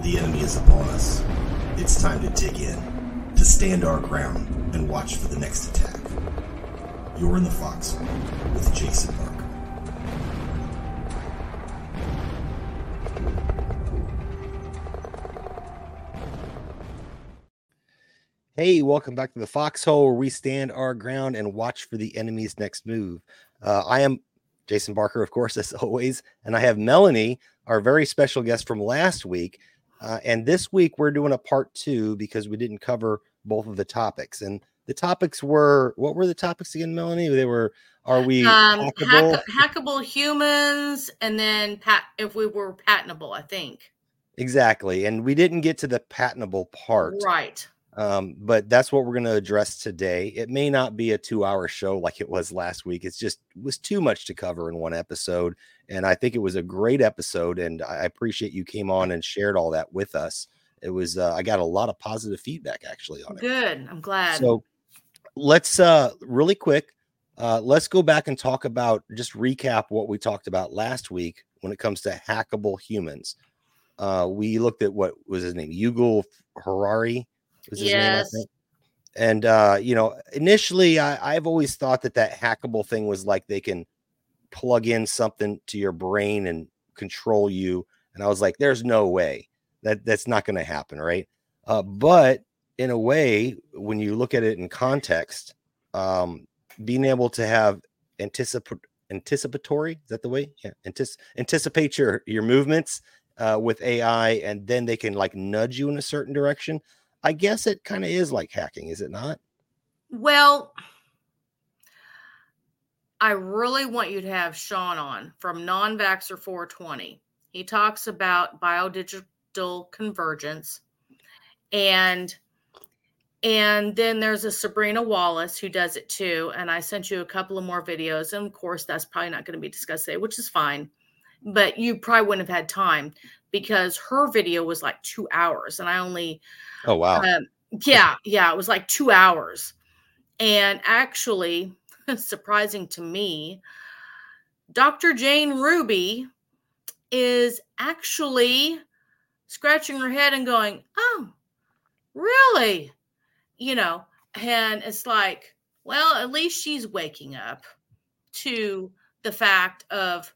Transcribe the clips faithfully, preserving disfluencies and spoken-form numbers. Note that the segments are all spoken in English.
The enemy is upon us. It's time to dig in, to stand our ground, and watch for the next attack. You're in the Foxhole with Jason Barker. Hey, welcome back to the Foxhole, where we stand our ground and watch for the enemy's next move. Uh, I am Jason Barker, of course, as always, and I have Melanie, our very special guest from last week. Uh, and this week we're doing a part two because we didn't cover both of the topics. And the topics were, what were the topics again, Melanie? They were, are we um, hackable? Hack- hackable humans, and then pat if we were patentable, I think. Exactly. And we didn't get to the patentable part. Right. Um, but that's what we're going to address today. It may not be a two hour show like it was last week. It's just it was too much to cover in one episode. And I think it was a great episode. And I appreciate you came on and shared all that with us. It was, uh, I got a lot of positive feedback actually on it. Good. I'm glad. So let's, uh, really quick, uh, let's go back and talk about, just recap what we talked about last week when it comes to hackable humans. Uh, we looked at what was his name, Yuval Harari. Was his yes. name, I think. And, uh, you know, initially I, I've always thought that that hackable thing was like they can plug in something to your brain and control you. And I was like, there's no way that that's not going to happen. Right. Uh, but in a way, when you look at it in context, um, being able to have anticip- anticipatory, is that the way? Yeah. Antici- anticipate your, your movements uh, with A I, and then they can like nudge you in a certain direction. I guess it kind of is like hacking, is it not? Well, I really want you to have Sean on from Non-Vaxxer four twenty. He talks about biodigital convergence. And and then there's a Sabrina Wallace who does it too. And I sent you a couple of more videos. And of course, that's probably not going to be discussed today, which is fine. But you probably wouldn't have had time because her video was like two hours. And I only... Oh, wow. Um, yeah, yeah, it was like two hours. And actually, surprising to me, Doctor Jane Ruby is actually scratching her head and going, oh, really? You know, and it's like, well, at least she's waking up to the fact of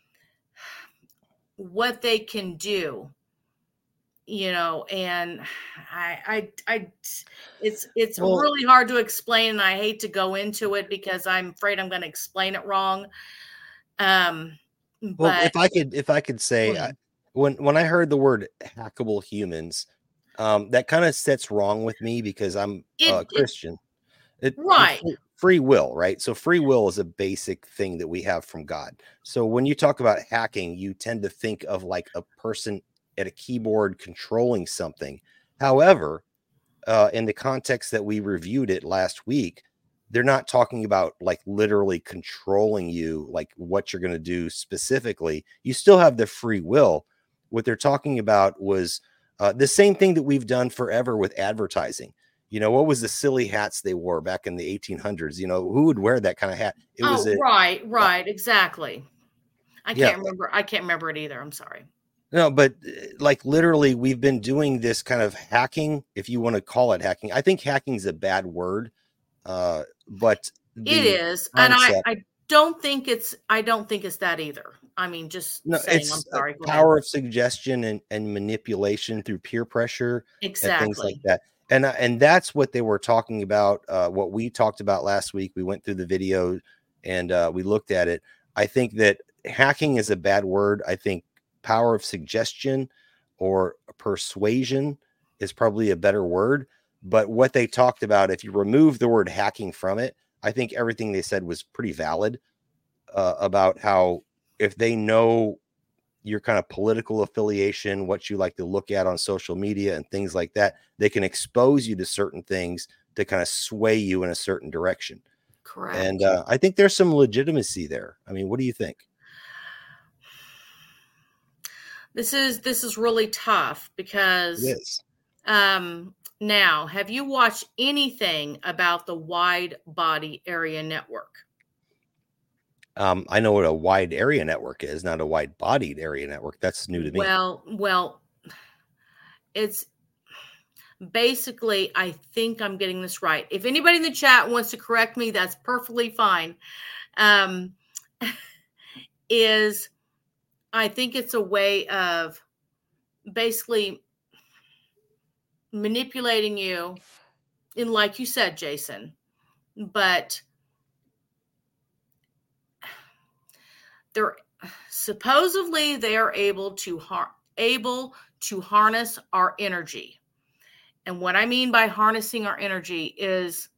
what they can do. You know, and I, I, I, it's, it's well, really hard to explain, and I hate to go into it because I'm afraid I'm going to explain it wrong. Um, well, but if I could, if I could say, I, when when I heard the word hackable humans, um, that kind of sits wrong with me because I'm a uh, Christian. It, right. It, free will, right? So free will is a basic thing that we have from God. So when you talk about hacking, you tend to think of like a person at a keyboard controlling something. However, uh, in the context that we reviewed it last week, they're not talking about like literally controlling you, like what you're going to do specifically. You still have the free will. What they're talking about was uh, the same thing that we've done forever with advertising. You know, what was the silly hats they wore back in the eighteen hundreds? You know, who would wear that kind of hat? It oh, was a, right, right, uh, exactly. I can't yeah. remember. I can't remember it either. I'm sorry. No, but like literally, we've been doing this kind of hacking, if you want to call it hacking. I think hacking is a bad word, uh, but it is, concept, and I, I don't think it's. I don't think it's that either. I mean, just no, saying, it's I'm sorry. Power ahead. Of suggestion and, and manipulation through peer pressure, exactly, and things like that. And and that's what they were talking about. Uh, what we talked about last week. We went through the video and uh, we looked at it. I think that hacking is a bad word. I think power of suggestion or persuasion is probably a better word. But what they talked about, if you remove the word hacking from it, I think everything they said was pretty valid uh, about how if they know your kind of political affiliation, what you like to look at on social media and things like that, they can expose you to certain things to kind of sway you in a certain direction. Correct. And uh, I think there's some legitimacy there. I mean, what do you think? This is this is really tough because it is. Um, now, have you watched anything about the Wide Body Area Network? Um, I know what a wide area network is, not a wide bodied area network. That's new to me. Well, well, it's basically, I think I'm getting this right. If anybody in the chat wants to correct me, that's perfectly fine. Um, is I think it's a way of basically manipulating you, in like you said, Jason, but they're supposedly they are able to har- able to harness our energy. And what I mean by harnessing our energy is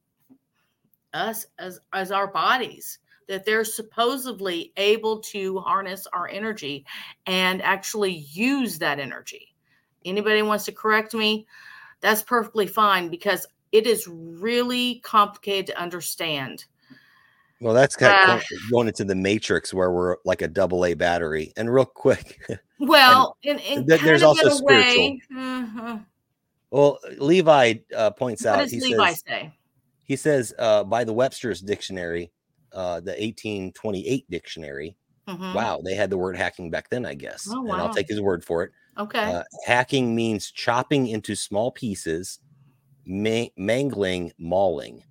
us as as our bodies, that they're supposedly able to harness our energy and actually use that energy. Anybody wants to correct me, that's perfectly fine, because it is really complicated to understand. Well, that's kind Uh, of going into the matrix where we're like a double A battery. And real quick, well, in, in th- kind there's of also in a spiritual. way. Uh-huh. Well, Levi uh, points What out, does he Levi says, say? he says, uh, by the Webster's dictionary, uh, the eighteen twenty-eight dictionary, Mhm. wow, they had the word hacking back then, I guess. Oh, And I'll wow. take his word for it. Okay. Uh, hacking means chopping into small pieces, ma- mangling, mauling.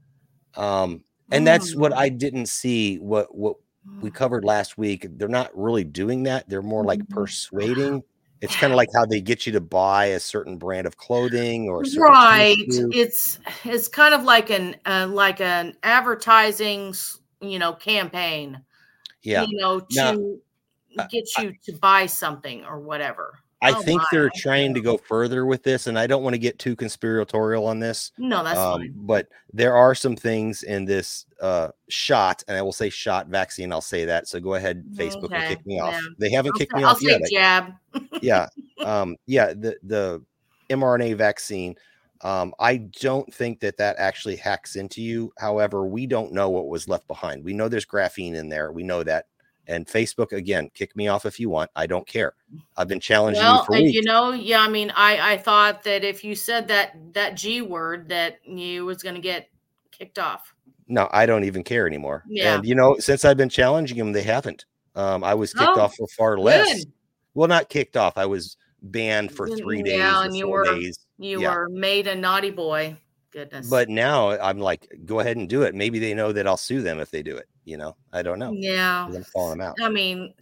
Um, and that's what Mm. I didn't see. What what we covered last week. They're not really doing that. They're more like Mhm. persuading. It's kind of like how they get you to buy a certain brand of clothing or a certain Right. tissue. It's it's kind of like an uh, like an advertising, s- you know, campaign. Yeah. You know, Now, to I, get I you to buy something or whatever. I Oh think my. they're trying to go further with this, and I don't want to get too conspiratorial on this. No, that's Um, fine. but there are some things in this uh, shot, and I will say shot vaccine. I'll say that. So go ahead, Facebook, and Okay. kick me off. Yeah. They haven't I'll kicked say, me I'll off say yet. I- jab. yeah um yeah the the mRNA vaccine, um I don't think that that actually hacks into you. However, we don't know what was left behind. We know there's graphene in there, we know that. And Facebook, again, kick me off if you want, I don't care. I've been challenging you Well, for and weeks. you know, yeah, I mean, I I thought that if you said that that G word, that you was going to get kicked off. No, I don't even care anymore. Yeah. And you know, since I've been challenging them, they haven't. um I was kicked Oh, off for far less. good. Well, not kicked off, I was banned for three days Yeah, or and you four were days. you Yeah. were made a naughty boy. Goodness. But now I'm like, go ahead and do it. Maybe they know that I'll sue them if they do it. You know, I don't know. Yeah. 'Cause I'm calling them out. I mean,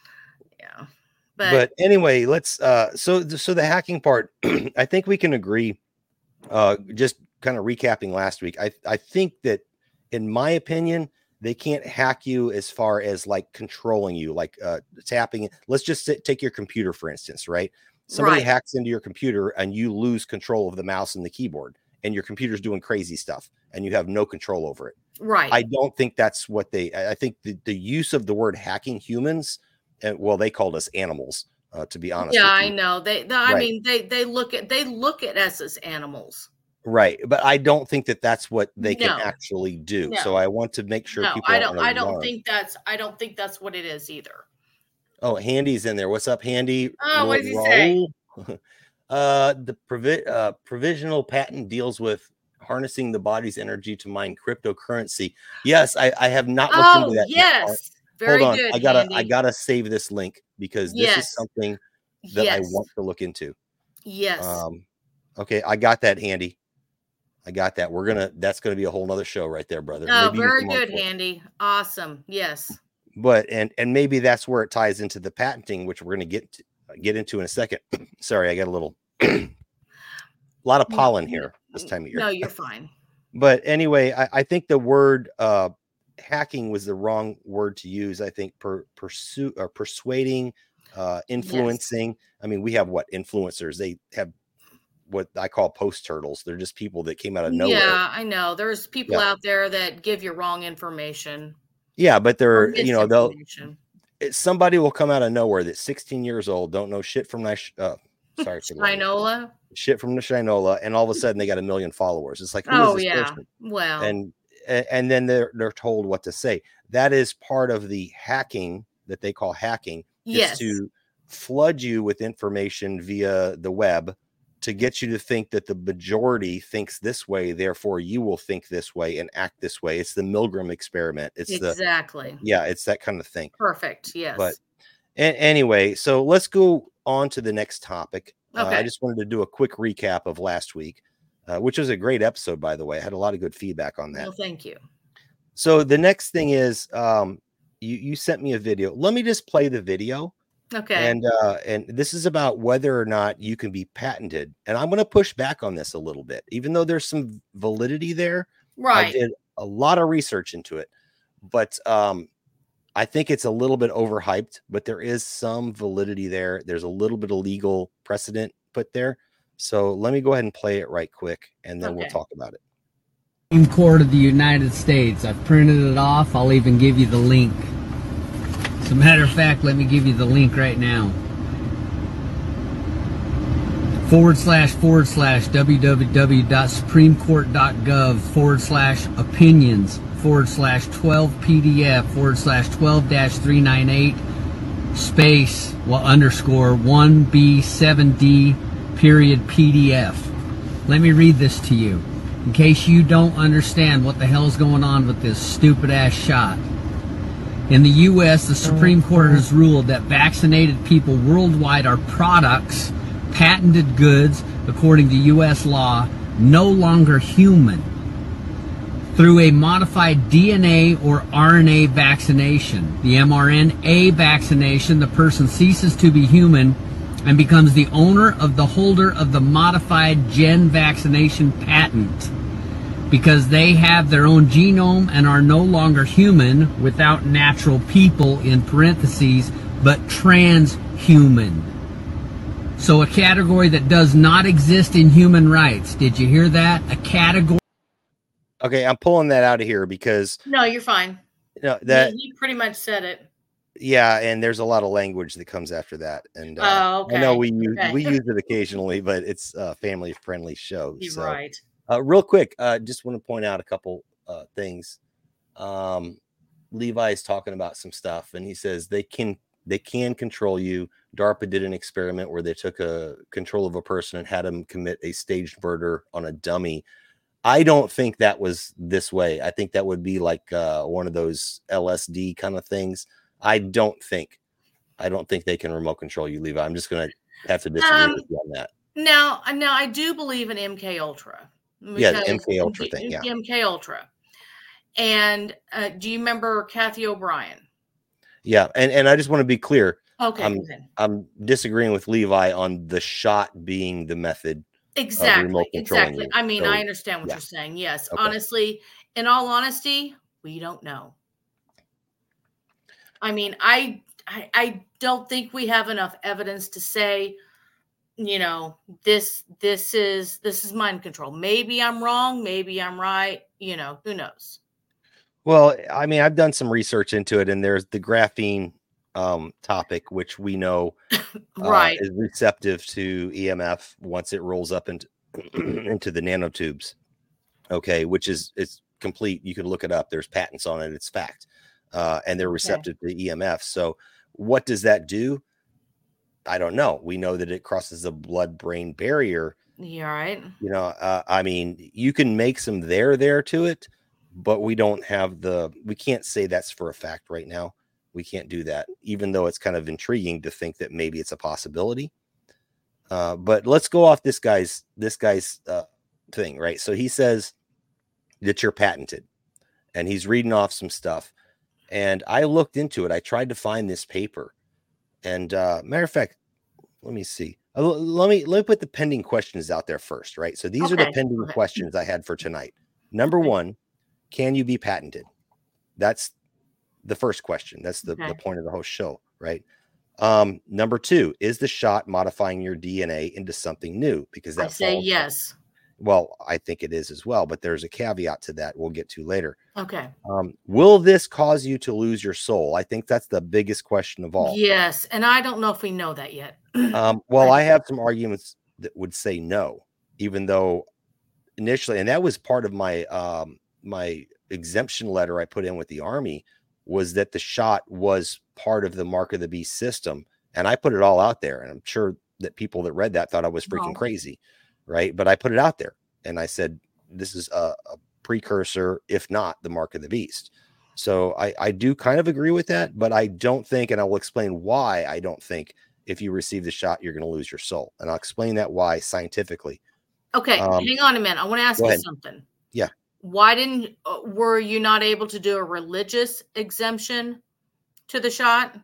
yeah. But, But anyway, let's uh so so the hacking part, I think we can agree. Uh just kind of recapping last week. I I think that, in my opinion, they can't hack you as far as like controlling you, like uh tapping. Let's just sit, take your computer, for instance, right? Somebody right. hacks into your computer and you lose control of the mouse and the keyboard, and your computer's doing crazy stuff and you have no control over it. Right. I don't think that's what they, I think the, the use of the word hacking humans, and well, they called us animals, uh, to be honest. Yeah, with I you. know. They, they I Right. mean, they they look at they look at us as animals. Right. But I don't think that that's what they can No. actually do. No. So I want to make sure No, people I aren't don't I don't alarmed. think that's I don't think that's what it is either. Oh, Handy's in there. What's up, Handy? Oh, what does he Ra- say? Raul? uh, the provi- uh, provisional patent deals with harnessing the body's energy to mine cryptocurrency. Yes, I, I have not looked Oh, into that yet. yes. Very Hold on. good, I gotta Handy. I gotta save this link because this Yes. is something that yes. I want to look into. Yes. Um, okay, I got that, Handy. I got that. We're gonna that's gonna be a whole nother show right there, brother. Oh, Maybe you can very come on good, for it. Handy. Awesome. Yes. But and and maybe that's where it ties into the patenting, which we're gonna get to, get into in a second. Sorry, I got a little a lot of pollen here this time of year. No, you're fine. But anyway, I, I think the word uh, hacking was the wrong word to use. I think per, pursue or persuading, uh, influencing. Yes. I mean, we have what influencers? They have what I call post turtles. They're just people that came out of nowhere. Yeah, I know. There's people yeah. out there that give you wrong information. Yeah, but they're you know they'll it, somebody will come out of nowhere that's sixteen years old, don't know shit from nice. Uh, sorry, Shinola. Shit from the Shinola, and all of a sudden they got a million followers. It's like, who oh is this yeah, person? well, and and then they're they're told what to say. That is part of the hacking that they call hacking. Yes, is to flood you with information via the web to get you to think that the majority thinks this way, therefore you will think this way and act this way. It's the Milgram experiment. It's exactly the, yeah, it's that kind of thing. Perfect. Yes. But and, anyway, so let's go on to the next topic. Uh, Okay. I just wanted to do a quick recap of last week, uh, which was a great episode, by the way. I had a lot of good feedback on that. Well, thank you. So the next thing is, um, you, you sent me a video. Let me just play the video. Okay. And uh, and this is about whether or not you can be patented. And I'm going to push back on this a little bit, even though there's some validity there. Right. I did a lot of research into it, but um, I think it's a little bit overhyped, but there is some validity there. There's a little bit of legal precedent put there. So let me go ahead and play it right quick, and then Okay. we'll talk about it. Supreme Court of the United States. I've printed it off. I'll even give you the link. As a matter of fact, let me give you the link right now. Forward slash forward slash www.supremecourt.gov forward slash opinions forward slash 12 PDF forward slash 12 dash 398 space well underscore 1B7D period P D F. Let me read this to you in case you don't understand what the hell's going on with this stupid ass shot. In the U S, the Supreme Court has ruled that vaccinated people worldwide are products, patented goods, according to U S law, no longer human. Through a modified D N A or R N A vaccination, the mRNA vaccination, the person ceases to be human and becomes the owner of the holder of the modified gen vaccination patent, because they have their own genome and are no longer human without natural people in parentheses, but transhuman. So a category that does not exist in human rights. Did you hear that? A category. Okay, I'm pulling that out of here because No, you're fine. you know, that He, he pretty much said it. yeah, and there's a lot of language that comes after that. And uh, Oh, okay. I know we use, Okay. we use it occasionally, but it's a family friendly show. You're So right. Uh, real quick, uh, just want to point out a couple uh, things. Um, Levi's talking about some stuff, and he says they can they can control you. DARPA did an experiment where they took a control of a person and had him commit a staged murder on a dummy. I don't think that was this way. I think that would be like uh, one of those L S D kind of things. I don't think. I don't think they can remote control you, Levi. I'm just going to have to disagree Um, with you on that. Now, now I do believe in M K Ultra. Yeah, the because- M K Ultra thing, yeah. M K Ultra. And uh, do you remember Kathy O'Brien? Yeah, and, and I just want to be clear. Okay, Um, good. I'm disagreeing with Levi on the shot being the method. Exactly. remote controlling Exactly. you. I mean, So, I understand what yeah. you're saying. Yes. Okay. Honestly, in all honesty, we don't know. I mean, I, I I don't think we have enough evidence to say, you know, this this is this is mind control. Maybe I'm wrong, maybe I'm right, you know, who knows. Well, I mean, I've done some research into it, and there's the graphene um, topic, which we know uh, Right. is receptive to E M F once it rolls up into into the nanotubes. Okay, which is it's complete. You can look it up. There's patents on it. It's fact, uh, and they're receptive to E M F. So, what does that do? I don't know. We know that it crosses the blood-brain barrier. You all right? You know, uh, I mean, you can make some there there to it, but we don't have the. We can't say that's for a fact right now. We can't do that, even though it's kind of intriguing to think that maybe it's a possibility. Uh, but let's go off this guy's this guy's uh, thing, right? So he says that you're patented, and he's reading off some stuff. And I looked into it. I tried to find this paper, and uh, matter of fact, let me see. Uh, l- Let me let me put the pending questions out there first, right? So these are the Okay, pending okay. questions I had for tonight. Number Okay. one, can you be patented? That's the first question. That's the, the Okay. point of the whole show, right? Um, number two, is the shot modifying your D N A into something new? Because I that say falls- yes. Well, I think it is as well, but there's a caveat to that we'll get to later. Okay. Um, will this cause you to lose your soul? I think that's the biggest question of all. Yes, and I don't know if we know that yet. Um, well, Right. I have some arguments that would say no, even though initially, and that was part of my um, my exemption letter I put in with the Army, was that the shot was part of the Mark of the Beast system, and I put it all out there, and I'm sure that people that read that thought I was freaking No. crazy, right? But I put it out there, and I said this is a, a precursor, if not the Mark of the Beast. So I, I do kind of agree with that, but I don't think, and I will explain why I don't think if you receive the shot, you're going to lose your soul. And I'll explain that why scientifically. Okay, Um, hang on a minute. I want to ask go you ahead. something. Yeah. Why didn't uh, were you not able to do a religious exemption to the shot?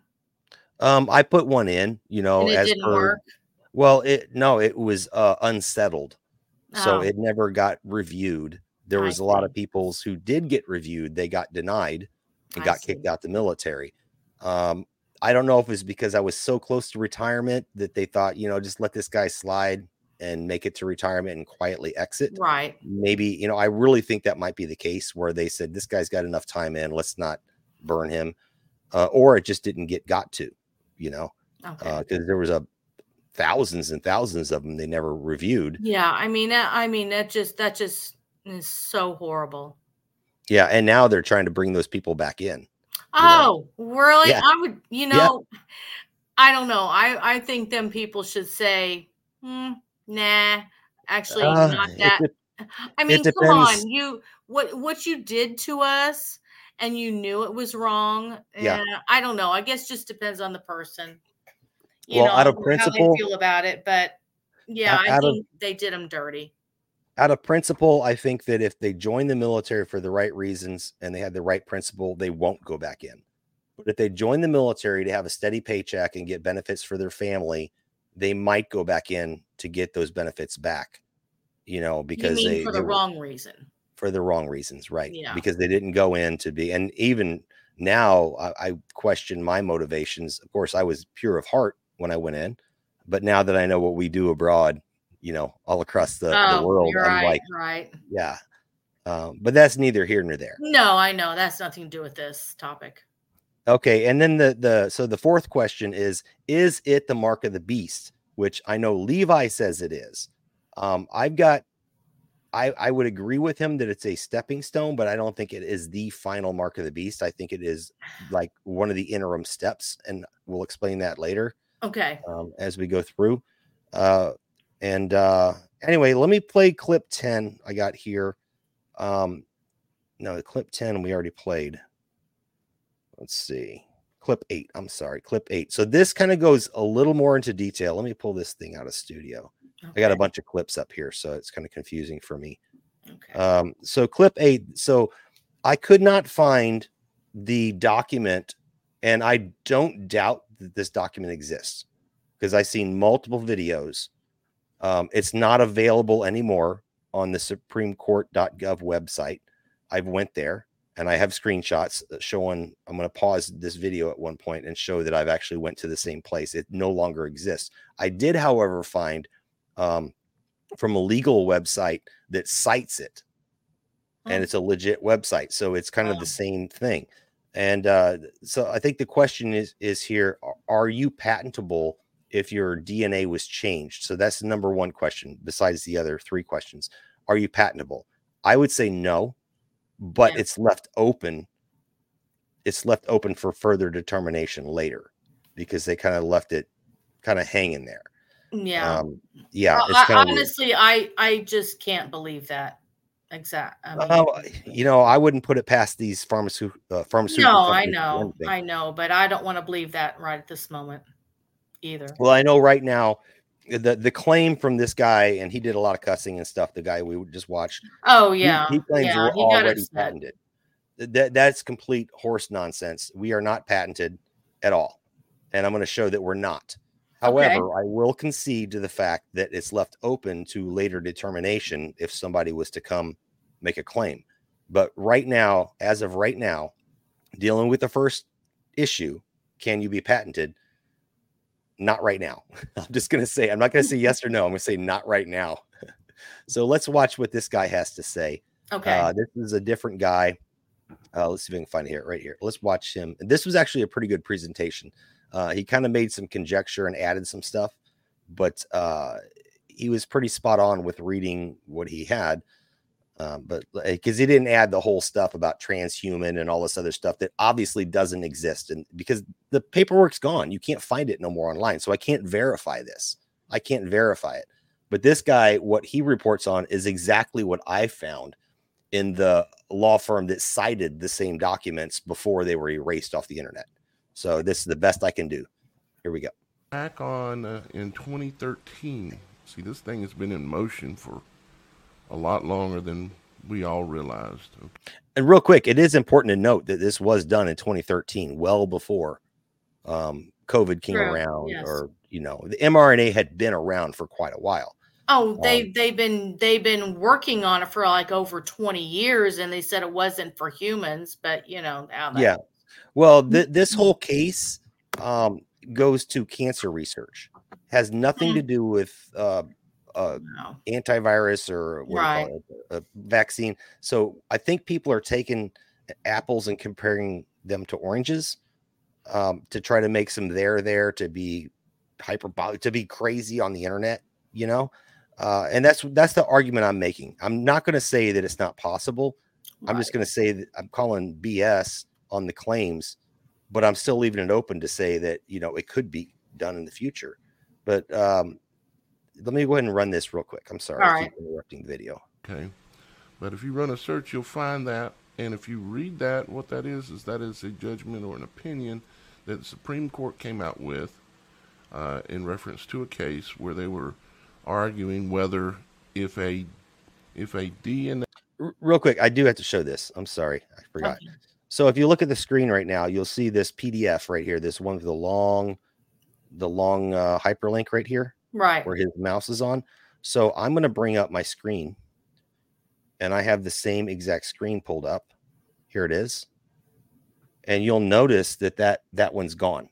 Um, I put one in, you know, And it as didn't per, work? well, it, no, it was uh, unsettled. So Oh. it never got reviewed. There I was a lot see. of peoples who did get reviewed. They got denied and I got see. kicked out the military. Um, I don't know if it's because I was so close to retirement that they thought, you know, just let this guy slide and make it to retirement and quietly exit. Right. Maybe, you know, I really think that might be the case where they said, this guy's got enough time in, let's not burn him. Uh, or it just didn't get got to, you know, Okay. because uh, there was a thousands and thousands of them they never reviewed. Yeah, I mean, that, I mean, that just that just is so horrible. Yeah, and now they're trying to bring those people back in. Oh, know? Really? Yeah. I would, you know, yeah. I don't know. I I think them people should say, hmm, nah, actually, Uh, not that. It, I mean, it come on, you what what you did to us, and you knew it was wrong. Yeah, and I don't know. I guess just depends on the person. You well, know, out of how principle, they feel about it, but yeah, out, I out think of, they did them dirty. Out of principle, I think that if they join the military for the right reasons and they had the right principle, they won't go back in. But if they join the military to have a steady paycheck and get benefits for their family, they might go back in to get those benefits back. You know, because you mean they for they the were, wrong reason. For the wrong reasons, right? Yeah. Because they didn't go in to be, and even now I, I question my motivations. Of course, I was pure of heart when I went in, but now that I know what we do abroad, you know, all across the, oh, the world, I'm right, like, right. yeah. Um, but that's neither here nor there. No, I know that's nothing to do with this topic. Okay. And then the, the, so the fourth question is, is it the mark of the beast? Which I know Levi says it is. Um, I've got, I, I would agree with him that it's a stepping stone, but I don't think it is the final mark of the beast. I think it is like one of the interim steps, and we'll explain that later. Okay. Um, as we go through. Uh, and uh, anyway, let me play clip ten I got here. Um, no, clip ten we already played. Let's see. Clip eight. I'm sorry. Clip eight. So this kind of goes a little more into detail. Let me pull this thing out of studio. Okay. I got a bunch of clips up here, so it's kind of confusing for me. Okay. Um, so clip eight. So I could not find the document, and I don't doubt that this document exists because I've seen multiple videos. Um, it's not available anymore on the supreme court dot gov website. I've went there and I have screenshots showing, I'm going to pause this video at one point and show that I've actually went to the same place. It no longer exists. I did, however, find um, from a legal website that cites it, and Oh. it's a legit website. So it's kind of the same thing. And uh, so I think the question is, is here, are you patentable if your D N A was changed? So that's the number one question besides the other three questions. Are you patentable? I would say no, but yeah. it's left open. It's left open for further determination later because they kind of left it kind of hanging there. Yeah. Um, yeah. Well, it's I, kind honestly, I, I just can't believe that. Exact. I mean, uh, you know, I wouldn't put it past these pharmaceutical, uh, pharmaceutical. No, I know, I know, but I don't want to believe that right at this moment either. Well, I know right now the, the claim from this guy, and he did a lot of cussing and stuff. The guy we just watched. Oh yeah. He, he claims yeah, we're he already patented. That that's complete horse nonsense. We are not patented at all. And I'm going to show that we're not. However, okay. I will concede to the fact that it's left open to later determination if somebody was to come make a claim. But right now, as of right now, dealing with the first issue, can you be patented? Not right now. I'm just going to say, I'm not going to say yes or no. I'm going to say not right now. So let's watch what this guy has to say. Okay. Uh, this is a different guy. Uh, let's see if we can find it here, right here. Let's watch him. This was actually a pretty good presentation. Uh, he kind of made some conjecture and added some stuff, but uh, he was pretty spot on with reading what he had. Um, but because he didn't add the whole stuff about transhuman and all this other stuff that obviously doesn't exist. And because the paperwork's gone, you can't find it no more online. So I can't verify this. I can't verify it. But this guy, what he reports on is exactly what I found in the law firm that cited the same documents before they were erased off the internet. So this is the best I can do. Here we go. back on uh, in twenty thirteen. See, this thing has been in motion for a lot longer than we all realized. Okay. And real quick, it is important to note that this was done in twenty thirteen, well before um, COVID came True. around, Yes. or, you know, the mRNA had been around for quite a while. Oh, they Um, they've been they've been working on it for like over twenty years, and they said it wasn't for humans, but you know how that. Yeah. Well, th- this whole case um, goes to cancer research. Has nothing to do with uh, uh, No. antivirus or what Right. do you call it, a vaccine. So I think people are taking apples and comparing them to oranges um, to try to make some there there to be hyperbolic, to be crazy on the internet, you know. Uh, and that's that's the argument I'm making. I'm not going to say that it's not possible. I'm just Right. going to say that I'm calling B S on the claims, but I'm still leaving it open to say that, you know, it could be done in the future. But um, let me go ahead and run this real quick. I'm sorry. All I right. keep interrupting the video. Okay. But if you run a search, you'll find that. And if you read that, what that is, is that is a judgment or an opinion that the Supreme Court came out with uh, in reference to a case where they were arguing whether if a if a D N A R- real quick, I do have to show this. I'm sorry. I forgot. Okay. So if you look at the screen right now, you'll see this P D F right here. This one with the long, the long uh, hyperlink right here Right. where his mouse is on. So I'm going to bring up my screen, and I have the same exact screen pulled up. Here it is. And you'll notice that that, that one's gone.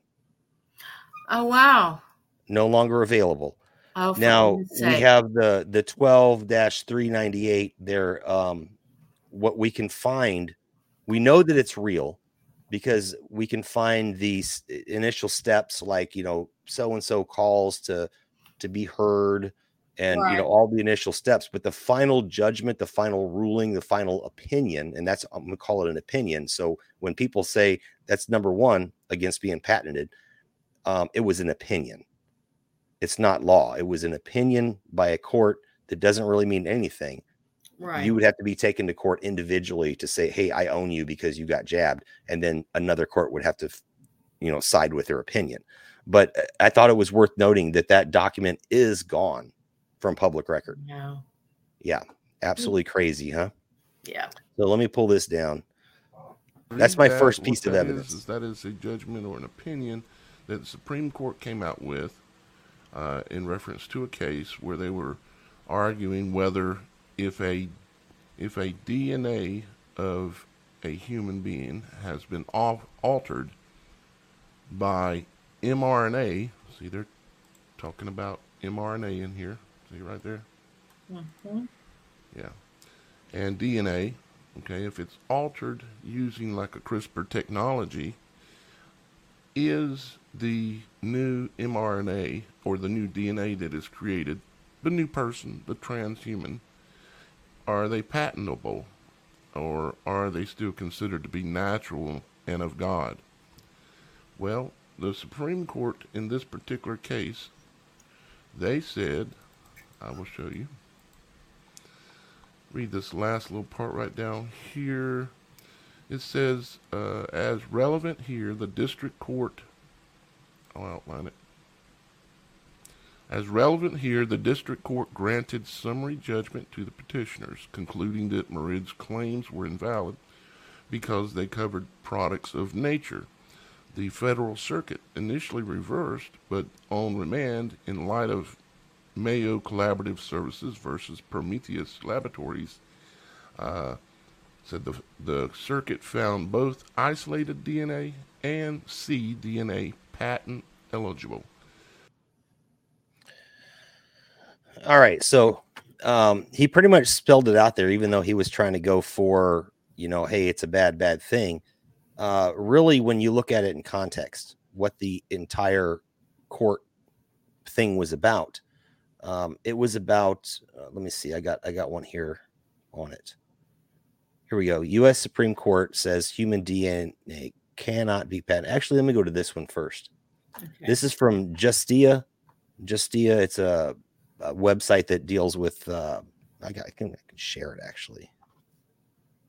Oh wow. No longer available. Oh, for Now goodness we sake. have the the twelve dash three ninety-eight there. Um, what we can find, we know that it's real because we can find these initial steps, like, you know, so and so calls to to be heard, and you know, Right. all the initial steps. But the final judgment, the final ruling, the final opinion, and that's, I'm gonna call it an opinion. So when people say that's number one against being patented, um, it was an opinion. It's not law. It was an opinion by a court that doesn't really mean anything. Right. You would have to be taken to court individually to say, hey, I own you because you got jabbed. And then another court would have to, you know, side with their opinion. But uh, I thought it was worth noting that that document is gone from public record. No. Yeah, absolutely crazy, huh? Yeah. So let me pull this down. That's my read that, first what piece of that evidence. Is, is that is a judgment or an opinion that the Supreme Court came out with uh, in reference to a case where they were arguing whether if a if a D N A of a human being has been off, altered by mRNA. See, they're talking about mRNA in here. See right there? Mhm. Yeah. And D N A, okay, if it's altered using like a CRISPR technology, is the new mRNA or the new D N A that is created, the new person, the transhuman, are they patentable, or are they still considered to be natural and of God? Well, the Supreme Court in this particular case, they said, I will show you. Read this last little part right down here. It says, uh, as relevant here, the district court, I'll outline it. As relevant here, the district court granted summary judgment to the petitioners, concluding that Merid's claims were invalid because they covered products of nature. The Federal Circuit initially reversed, but on remand, in light of Mayo Collaborative Services versus Prometheus Laboratories, uh, said the, the circuit found both isolated D N A and cDNA patent eligible. All right. So um, he pretty much spelled it out there, even though he was trying to go for, you know, hey, it's a bad, bad thing. Uh, really, when you look at it in context, what the entire court thing was about, um, it was about, uh, let me see, I got, I got one here on it. Here we go. U S Supreme Court says human D N A cannot be patented. Actually, let me go to this one first. Okay. This is from Justia. Justia. It's a, a website that deals with, uh, I, got, I, can, I can share it actually.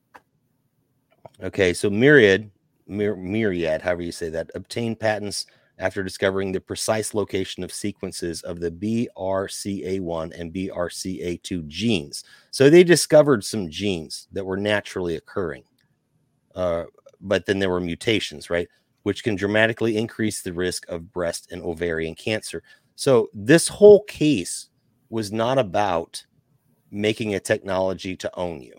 Okay. So Myriad, Myr, Myriad, however you say that, obtained patents after discovering the precise location of sequences of the B R C A one and B R C A two genes. So they discovered some genes that were naturally occurring, uh, but then there were mutations, right, which can dramatically increase the risk of breast and ovarian cancer. So this whole case was not about making a technology to own you.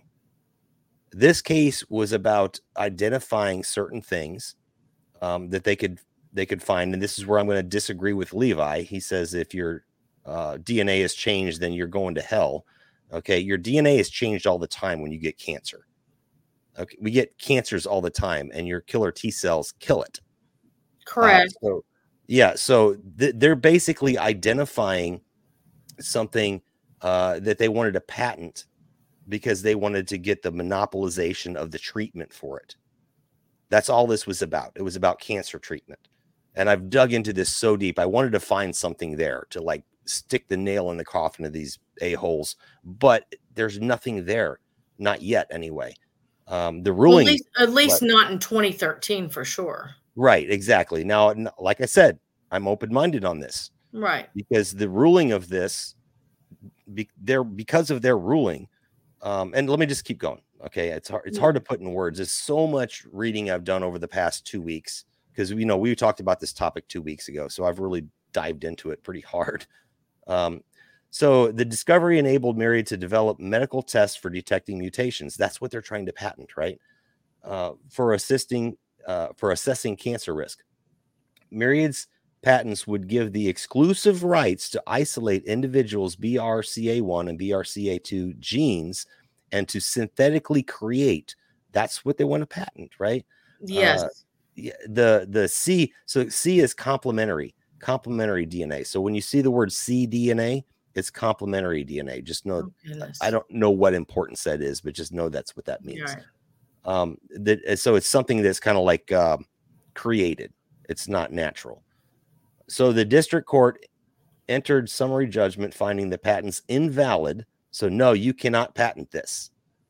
This case was about identifying certain things um, that they could they could find. And this is where I'm going to disagree with Levi. He says if your uh, D N A is changed, then you're going to hell. Okay, your D N A is changed all the time when you get cancer. Okay, we get cancers all the time, and your killer T cells kill it. Correct. Uh, so, yeah, so th- they're basically identifying something uh, that they wanted to patent because they wanted to get the monopolization of the treatment for it. That's all this was about. It was about cancer treatment. And I've dug into this so deep. I wanted to find something there to like stick the nail in the coffin of these a-holes, but there's nothing there. Not yet, anyway. Um, the ruling, well, at least, at least but, not in twenty thirteen for sure. Right, exactly. Now, like I said, I'm open-minded on this, right? Because the ruling of this, be, there because of their ruling, um, and let me just keep going. Okay, it's hard. It's hard to put in words. There's so much reading I've done over the past two weeks because you know we talked about this topic two weeks ago, so I've really dived into it pretty hard. Um, So the discovery enabled Myriad to develop medical tests for detecting mutations. That's what they're trying to patent, right? Uh, for assisting, uh, for assessing cancer risk. Myriad's patents would give the exclusive rights to isolate individuals' B R C A one and B R C A two genes and to synthetically create. That's what they want to patent, right? Yes. Uh, the the C. So C is complementary, complementary D N A. So when you see the word C D N A, it's complementary D N A. Just know, oh, I don't know what importance that is, but just know that's what that means. Right. Um, that so it's something that's kind of like uh, created. It's not natural. So the district court entered summary judgment finding the patents invalid. So no, you cannot patent this.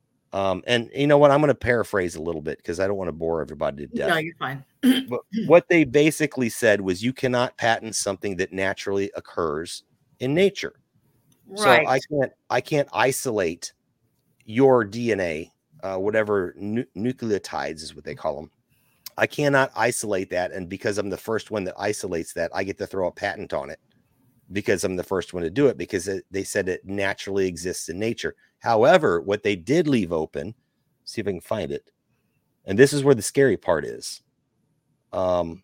Um, and you know what? I'm going to paraphrase a little bit because I don't want to bore everybody to death. No, you're fine. But what they basically said was you cannot patent something that naturally occurs in nature. Right. So I can't I can't isolate your D N A, uh, whatever nu- nucleotides is what they call them. I cannot isolate that, and because I'm the first one that isolates that, I get to throw a patent on it because I'm the first one to do it because it, they said it naturally exists in nature. However, what they did leave open, see if I can find it, and this is where the scary part is. Um,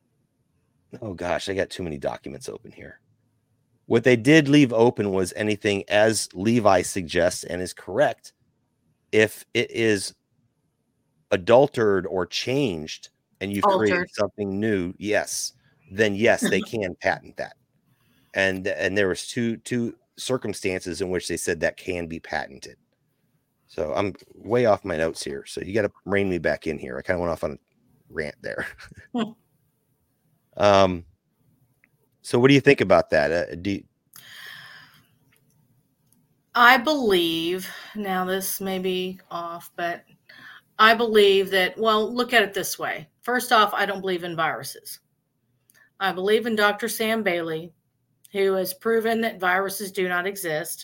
oh gosh, I got too many documents open here. What they did leave open was anything, as Levi suggests and is correct, if it is adulterated or changed and you've Altered. created something new, yes, then yes, they can patent that. And and there was two two circumstances in which they said that can be patented. So I'm way off my notes here. So you got to rein me back in here. I kind of went off on a rant there. um. So what do you think about that? Uh, do you... I believe, now this may be off, but I believe that, well, look at it this way. First off, I don't believe in viruses. I believe in Doctor Sam Bailey, who has proven that viruses do not exist.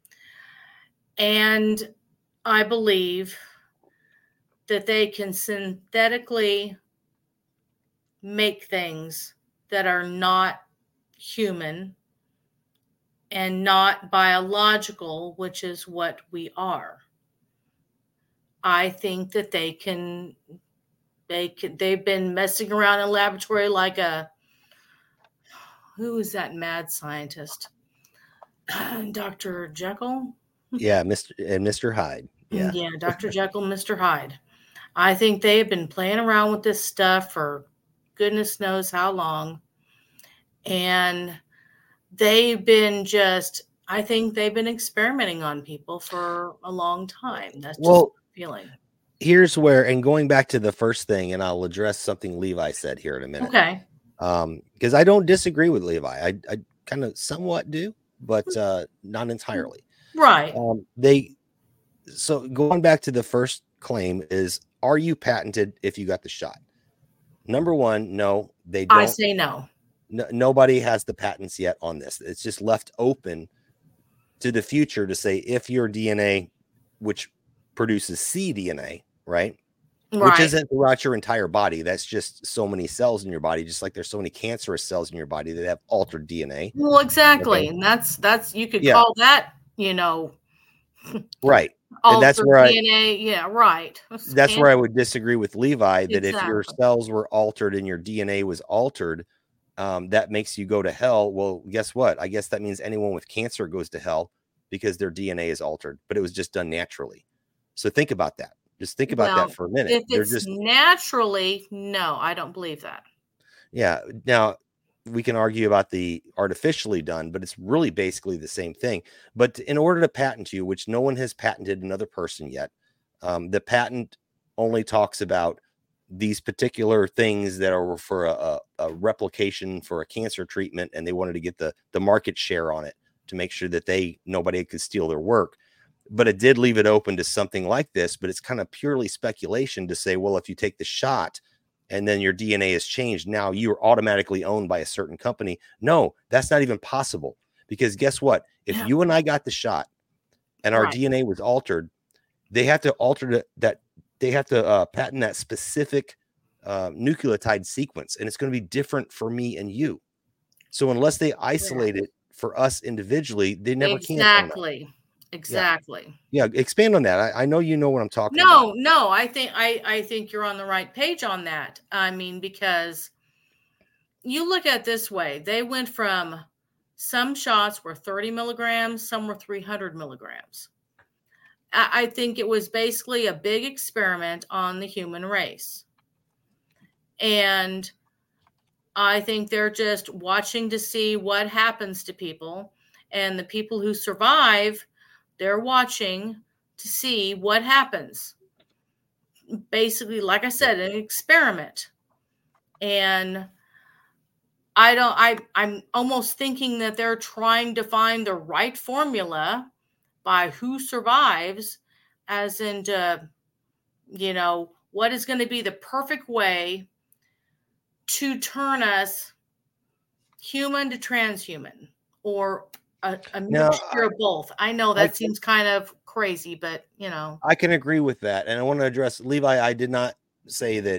And I believe that they can synthetically make things that are not human and not biological, which is what we are. I think that they can, they can, they've been messing around in a laboratory like a, who is that mad scientist? Doctor Jekyll? Yeah, Mister and Mister Hyde. Yeah. Yeah, Doctor Jekyll, Mister Hyde. I think they have been playing around with this stuff for goodness knows how long. And they've been just, I think they've been experimenting on people for a long time. That's just well, a feeling. Here's where, and going back to the first thing, and I'll address something Levi said here in a minute. Okay. Um, because I don't disagree with Levi. I, I kind of somewhat do, but uh, not entirely. Right. Um, they, so going back to the first claim is, are you patented if you got the shot? Number one, no, they I don't. say no. No, nobody has the patents yet on this. It's just left open to the future to say if your D N A, which produces cDNA, right? Right. Which isn't throughout your entire body. That's just so many cells in your body, just like there's so many cancerous cells in your body that have altered D N A. Well, exactly. Okay. And that's, that's, you could Yeah. call that, you know, Right. And that's altered where I, D N A. Yeah, right. that's where I would disagree with Levi that if your Exactly. cells were altered and your D N A was altered, um, that makes you go to hell. Well, guess what? I guess that means anyone with cancer goes to hell because their D N A is altered, but it was just done naturally. So think about that. Just think about Well, that for a minute. If They're it's just naturally, no, I don't believe that. Yeah. Now we can argue about the artificially done, but it's really basically the same thing. But in order to patent you, which no one has patented another person yet, um, the patent only talks about these particular things that are for a, a, a replication for a cancer treatment, and they wanted to get the the market share on it to make sure that they nobody could steal their work. But it did leave it open to something like this, but it's kind of purely speculation to say, well, if you take the shot and then your D N A is changed, now you are automatically owned by a certain company. No, that's not even possible, because guess what? If Yeah. you and I got the shot and our Right. D N A was altered, they have to alter that, that they have to uh, patent that specific uh, nucleotide sequence, and it's going to be different for me and you. So unless they isolate it for us individually, they never can. Exactly. Exactly. Yeah, expand on that. I, I know you know what I'm talking No, about. no, I think I, I think you're on the right page on that. I mean, because you look at it this way, they went from some shots were thirty milligrams, some were three hundred milligrams. I, I think it was basically a big experiment on the human race. And I think they're just watching to see what happens to people. And the people who survive, they're watching to see what happens. Basically, like I said, an experiment. And I don't, I, I'm almost thinking that they're trying to find the right formula by who survives, as in, to, you know, what is going to be the perfect way to turn us human to transhuman, or a, a Now, mixture of both. I know that I- seems kind of crazy, but you know, I can agree with that. And I want to address Levi. I did not say that.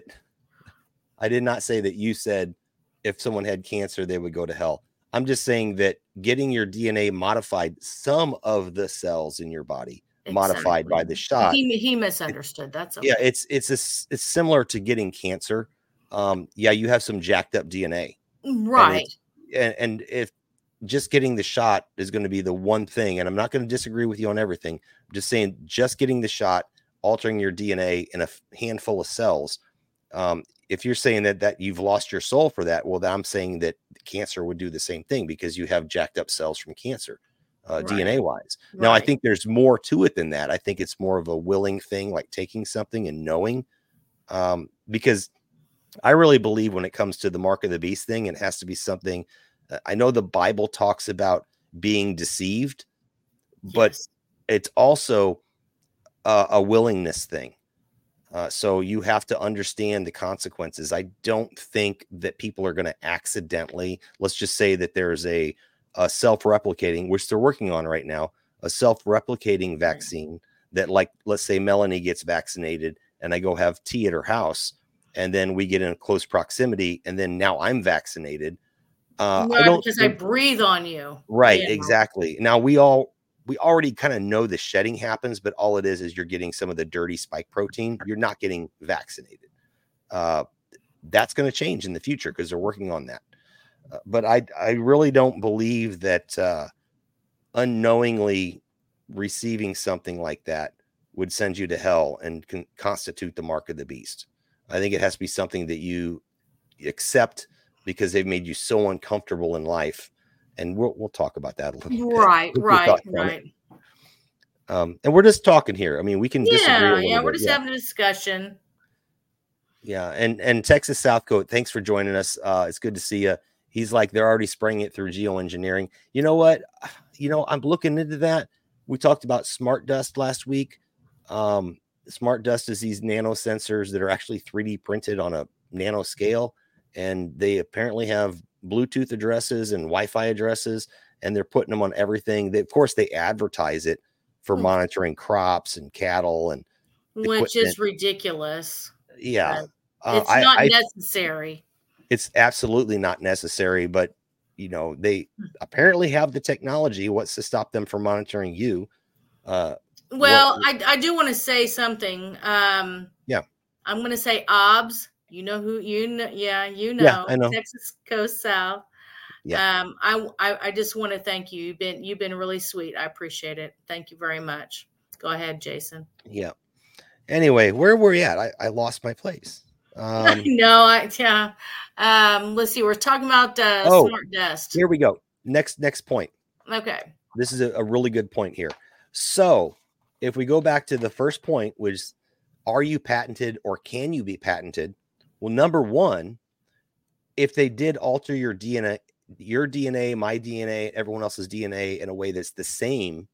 I did not say that you said if someone had cancer, they would go to hell. I'm just saying that getting your D N A modified, some of the cells in your body modified by exactly. the shot. He he misunderstood. That's okay. Yeah, it's it's a, it's similar to getting cancer. Um, yeah, you have some jacked up D N A, Right. and, and if just getting the shot is going to be the one thing, and I'm not going to disagree with you on everything. I'm just saying, just getting the shot, altering your D N A in a handful of cells. Um, if you're saying that that you've lost your soul for that, well, then I'm saying that cancer would do the same thing, because you have jacked up cells from cancer, uh, Right. D N A wise. Now, I Right. think there's more to it than that. I think it's more of a willing thing, like taking something and knowing, um, because I really believe when it comes to the mark of the beast thing, it has to be something. Uh, I know the Bible talks about being deceived, but Yes. it's also uh, a willingness thing. Uh, so you have to understand the consequences. I don't think that people are going to accidentally, let's just say that there's a, a self-replicating, which they're working on right now, a self-replicating vaccine that, like, let's say Melanie gets vaccinated and I go have tea at her house, and then we get in close proximity, and then now I'm vaccinated. Uh, Right, I don't because think, I breathe on you. right, you know. exactly. Now we all we already kind of know the shedding happens, but all it is is you're getting some of the dirty spike protein. You're not getting vaccinated. Uh, that's going to change in the future because they're working on that. Uh, but I I really don't believe that uh, unknowingly receiving something like that would send you to hell and can constitute the mark of the beast. I think it has to be something that you accept because they've made you so uncomfortable in life. And we'll, we'll talk about that a little bit. Right, What's your right, thoughts on it? right. Um, and we're just talking here. I mean, we can disagree a Yeah, little yeah, bit. we're just yeah. having a discussion. Yeah, and and Texas Southcote, thanks for joining us. Uh, it's good to see you. He's like, they're already spraying it through geoengineering. You know what? You know, I'm looking into that. We talked about smart dust last week. Um, smart dust is these nano sensors that are actually three D printed on a nanoscale, and they apparently have Bluetooth addresses and Wi-Fi addresses, and they're putting them on everything. They, of course, they advertise it for Hmm. monitoring crops and cattle and Which is equipment. ridiculous. Yeah, But uh, it's I, not I, necessary. it's absolutely not necessary, but you know, they Hmm. apparently have the technology. What's to stop them from monitoring you? Uh, Well, what, I, I do want to say something. Um, yeah, I'm going to say O B S. You know who you know? Yeah, you know, yeah, I know. Texas Coast South. Yeah. Um, I, I I just want to thank you. You've been you've been really sweet. I appreciate it. Thank you very much. Go ahead, Jason. Yeah. Anyway, where were we at? I, I lost my place. Um, no, I yeah. Um, let's see. We're talking about uh, Oh, smart dust. here we go. Next next point. Okay. This is a, a really good point here. So, if we go back to the first point, which is, are you patented or can you be patented? Well, number one, if they did alter your D N A, your D N A, my D N A, everyone else's D N A in a way that's the same,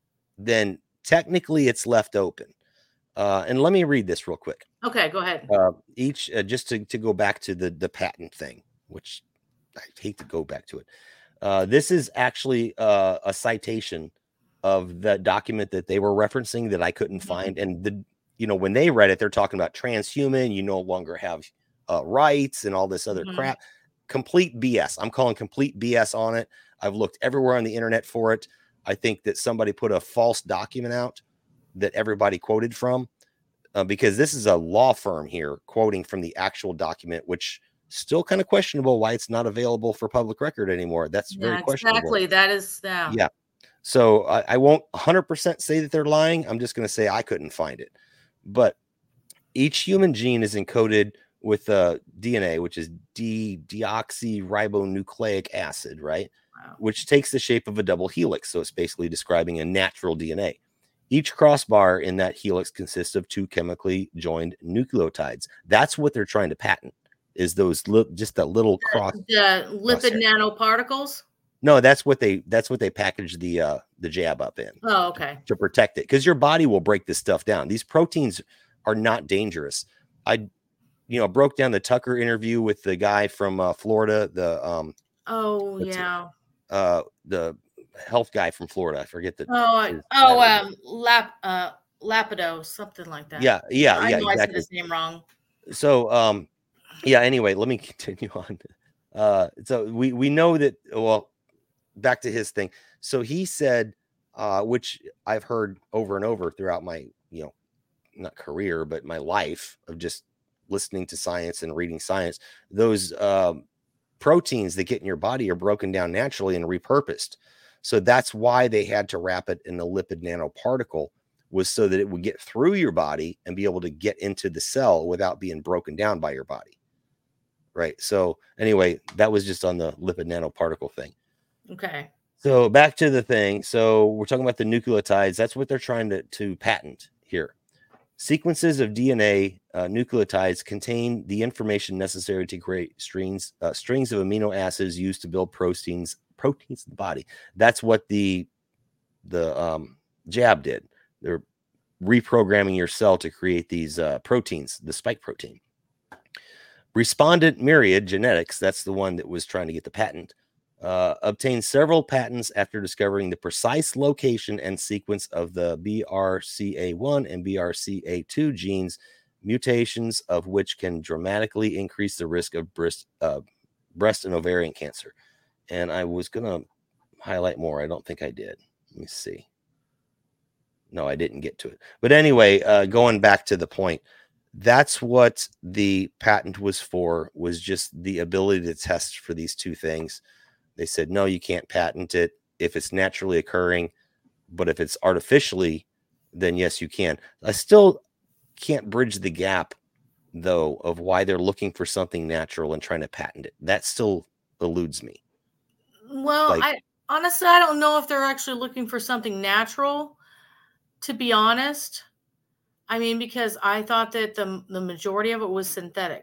then technically it's left open. Uh, and let me read this real quick. Okay, go ahead. Uh, each uh, just to, to go back to the the patent thing, which I hate to go back to it. Uh, this is actually uh, a citation of the document that they were referencing that I couldn't find. And the you know when they read it, they're talking about transhuman. You no longer have uh, rights and all this other Mhm. crap. Complete B S. I'm calling complete B S on it. I've looked everywhere on the internet for it. I think that somebody put a false document out that everybody quoted from, uh, because this is a law firm here quoting from the actual document, which still kind of questionable why it's not available for public record anymore. That's very Yeah, questionable. exactly. That is yeah. Yeah. So I, I won't one hundred percent say that they're lying. I'm just going to say I couldn't find it. But each human gene is encoded with uh, D N A, which is D deoxyribonucleic acid, right? Wow. Which takes the shape of a double helix. So it's basically describing a natural D N A. Each crossbar in that helix consists of two chemically joined nucleotides. That's what they're trying to patent, is those li- just that little cross. The lipid Crosshair. nanoparticles. No, that's what they that's what they package the uh, the jab up in Oh, okay. to protect it, because your body will break this stuff down. These proteins are not dangerous. I, you know, broke down the Tucker interview with the guy from uh, Florida, the um, Oh What's it? yeah. uh, the health guy from Florida. I forget the. Oh, I, his oh, title. um, lap, uh, Lapido, something like that. yeah, yeah, I yeah, know I said exactly. his name wrong. So, um, yeah. Anyway, let me continue on. Uh, so we we know that. Well, back to his thing. So he said, uh, which I've heard over and over throughout my, you know, not career, but my life of just listening to science and reading science. Those um, proteins that get in your body are broken down naturally and repurposed. So that's why they had to wrap it in a lipid nanoparticle, was so that it would get through your body and be able to get into the cell without being broken down by your body. Right. So anyway, that was just on the lipid nanoparticle thing. Okay. So back to the thing. So we're talking about the nucleotides. That's what they're trying to, to patent here. Sequences of D N A uh, nucleotides contain the information necessary to create strings uh, strings of amino acids used to build proteins proteins in the body. That's what the the um, jab did. They're reprogramming your cell to create these uh, proteins, the spike protein. Respondent Myriad Genetics, that's the one that was trying to get the patent, uh, obtained several patents after discovering the precise location and sequence of the B R C A one and B R C A two genes, mutations of which can dramatically increase the risk of breast, uh, breast and ovarian cancer. And I was going to highlight more. I don't think I did. Let me see. No, I didn't get to it. But anyway, uh, going back to the point, that's what the patent was for, was just the ability to test for these two things. They said, no, you can't patent it if it's naturally occurring, but if it's artificially, then yes, you can. I still can't bridge the gap, though, of why they're looking for something natural and trying to patent it. That still eludes me. Well, Like- I honestly, I don't know if they're actually looking for something natural, to be honest. I mean, because I thought that the the majority of it was synthetic,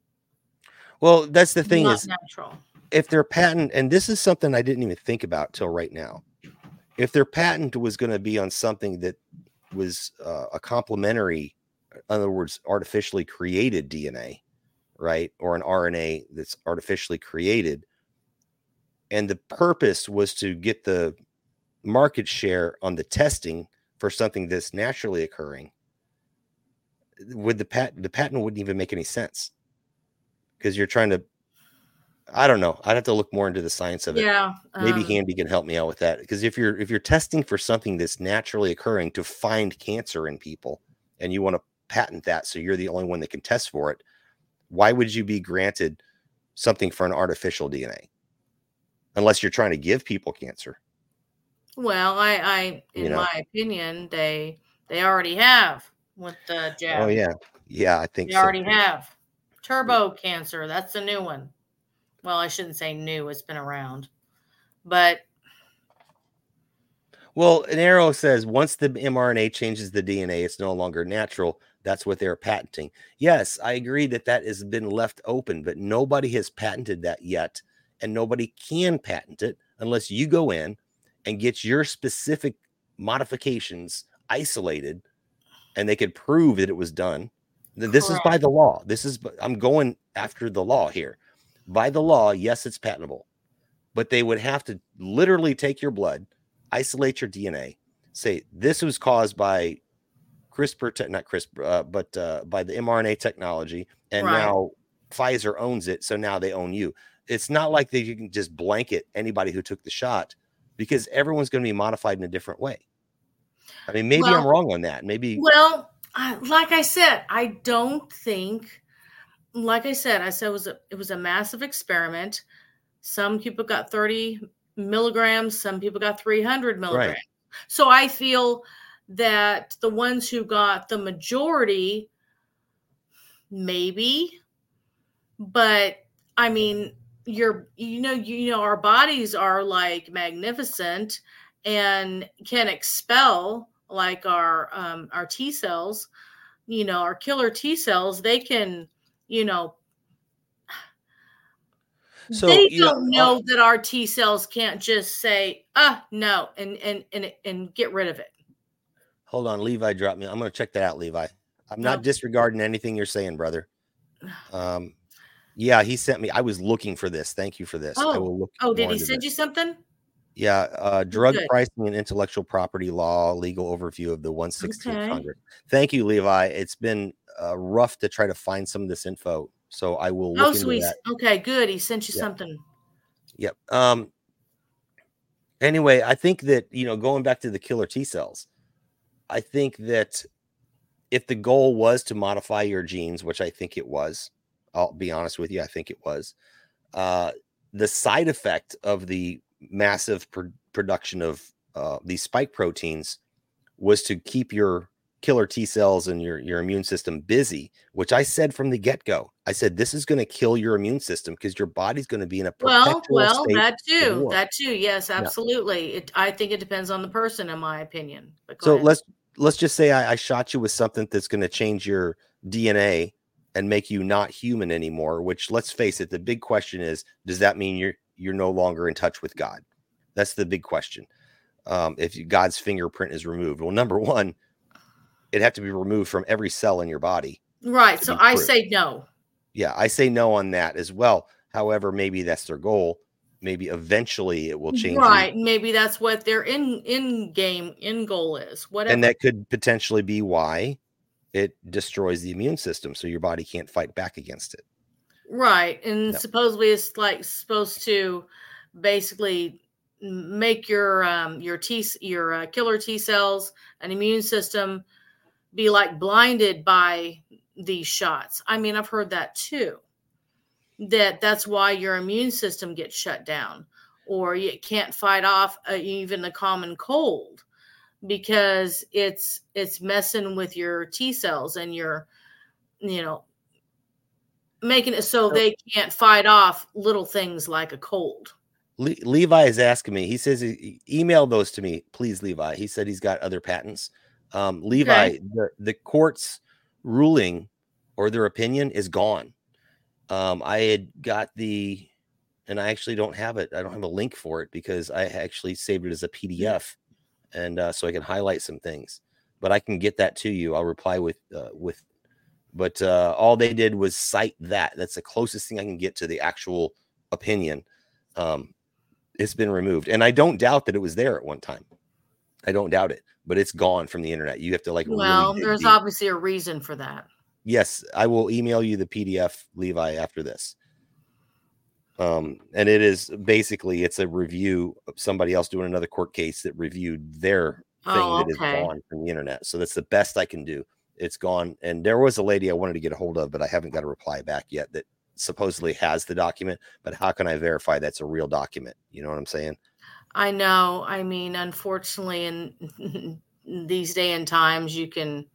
Well, that's the thing not is, natural. if their patent, and this is something I didn't even think about till right now, if their patent was going to be on something that was uh, a complementary, in other words, artificially created D N A, right? Or an R N A that's artificially created. And the purpose was to get the market share on the testing for something that's naturally occurring. With the patent, the patent wouldn't even make any sense, because you're trying to, I don't know. I'd have to look more into the science of it. Yeah. Maybe um, Handy can help me out with that. Because if you're if you're testing for something that's naturally occurring to find cancer in people, and you want to patent that so you're the only one that can test for it, why would you be granted something for an artificial D N A? Unless you're trying to give people cancer. Well, I, I, in You know? my opinion, they they already have with the jab. Oh yeah, yeah, I think They so. already have turbo cancer. That's the new one. Well, I shouldn't say new. It's been around, but Well, an arrow says once the mRNA changes the D N A, it's no longer natural. That's what they're patenting. Yes, I agree that that has been left open, but nobody has patented that yet, and nobody can patent it unless you go in and get your specific modifications isolated, and they could prove that it was done. This is by the law. This is I'm going after the law here. By the law, yes, it's patentable, but they would have to literally take your blood, isolate your D N A, say this was caused by CRISPR, te- not CRISPR, uh, but uh, by the mRNA technology, and Right. now Pfizer owns it, so now they own you. It's not like they you can just blanket anybody who took the shot, because everyone's going to be modified in a different way. I mean, maybe Well- I'm wrong on that. Maybe well, I, like I said, I don't think. Like I said, I said it was a it was a massive experiment. Some people got thirty milligrams. Some people got three hundred milligrams. So I feel that the ones who got the majority, maybe, but I mean, you're you know you know our bodies are like magnificent and can expel, like our um, our T cells. You know, our killer T cells. They can, you know. So, they you know, don't know that our T cells can't just say, "Ah, no," and and and and get rid of it. hold on, Levi dropped me. I'm going to check that out, Levi. I'm not No. disregarding anything you're saying, brother. Um, yeah, he sent me. I was looking for this. Thank you for this. I Oh, will look. oh, did more he into send this. you something? Yeah, uh, drug good. pricing and intellectual property law, legal overview of the one sixteenth Okay. Congress. Thank you, Levi. It's been uh, rough to try to find some of this info, so I will look Oh, into sweet. that. Okay, good. He sent you Yeah. something. Yep. Um. Anyway, I think that, you know, going back to the killer T cells, I think that if the goal was to modify your genes, which I think it was, I'll be honest with you, I think it was, uh, the side effect of the massive pr- production of uh, these spike proteins was to keep your killer T cells and your, your immune system busy, which I said from the get-go. I said, this is going to kill your immune system because your body's going to be in a perpetual Well, well, state that of too. war. That too. Yes, absolutely. It, I think it depends on the person, in my opinion. But go So ahead. let's let's just say I, I shot you with something that's going to change your D N A and make you not human anymore. Which, let's face it, the big question is: does that mean you're you're no longer in touch with God? That's the big question. Um, if you, God's fingerprint is removed, well, number one, it'd have to be removed from every cell in your body. Right. to So be I true. say no. Yeah, I say no on that as well. However, maybe that's their goal. Maybe eventually it will change. Right. you. Maybe that's what their in in game in goal is. Whatever. And that could potentially be why it destroys the immune system, so your body can't fight back against it. Right. And No. supposedly it's like supposed to basically make your um your T your uh, killer T cells and immune system be like blinded by these shots. I mean, I've heard that too. That that's why your immune system gets shut down, or you can't fight off uh, even a common cold, because it's it's messing with your T cells and your, you know, making it so they can't fight off little things like a cold. Le- Levi is asking me. He says, he, email those to me, please, Levi. He said he's got other patents. Um, Levi, Okay. the, the court's ruling or their opinion is gone. Um, I had got the, and I actually don't have it. I don't have a link for it because I actually saved it as a P D F, and uh, so I can highlight some things. But I can get that to you. I'll reply with uh, with but uh, all they did was cite that. That's the closest thing I can get to the actual opinion. Um, it's been removed, and I don't doubt that it was there at one time. I don't doubt it, but it's gone from the internet. You have to like. Well, really dig there's deep. obviously a reason for that. Yes, I will email you the P D F, Levi, after this. Um, and it is basically it's a review of somebody else doing another court case that reviewed their thing Oh, that is okay. gone from the internet. So that's the best I can do. It's gone. And there was a lady I wanted to get a hold of, but I haven't got a reply back yet that supposedly has the document. But how can I verify that's a real document? You know what I'm saying? I know. I mean, unfortunately, in these day and times, you can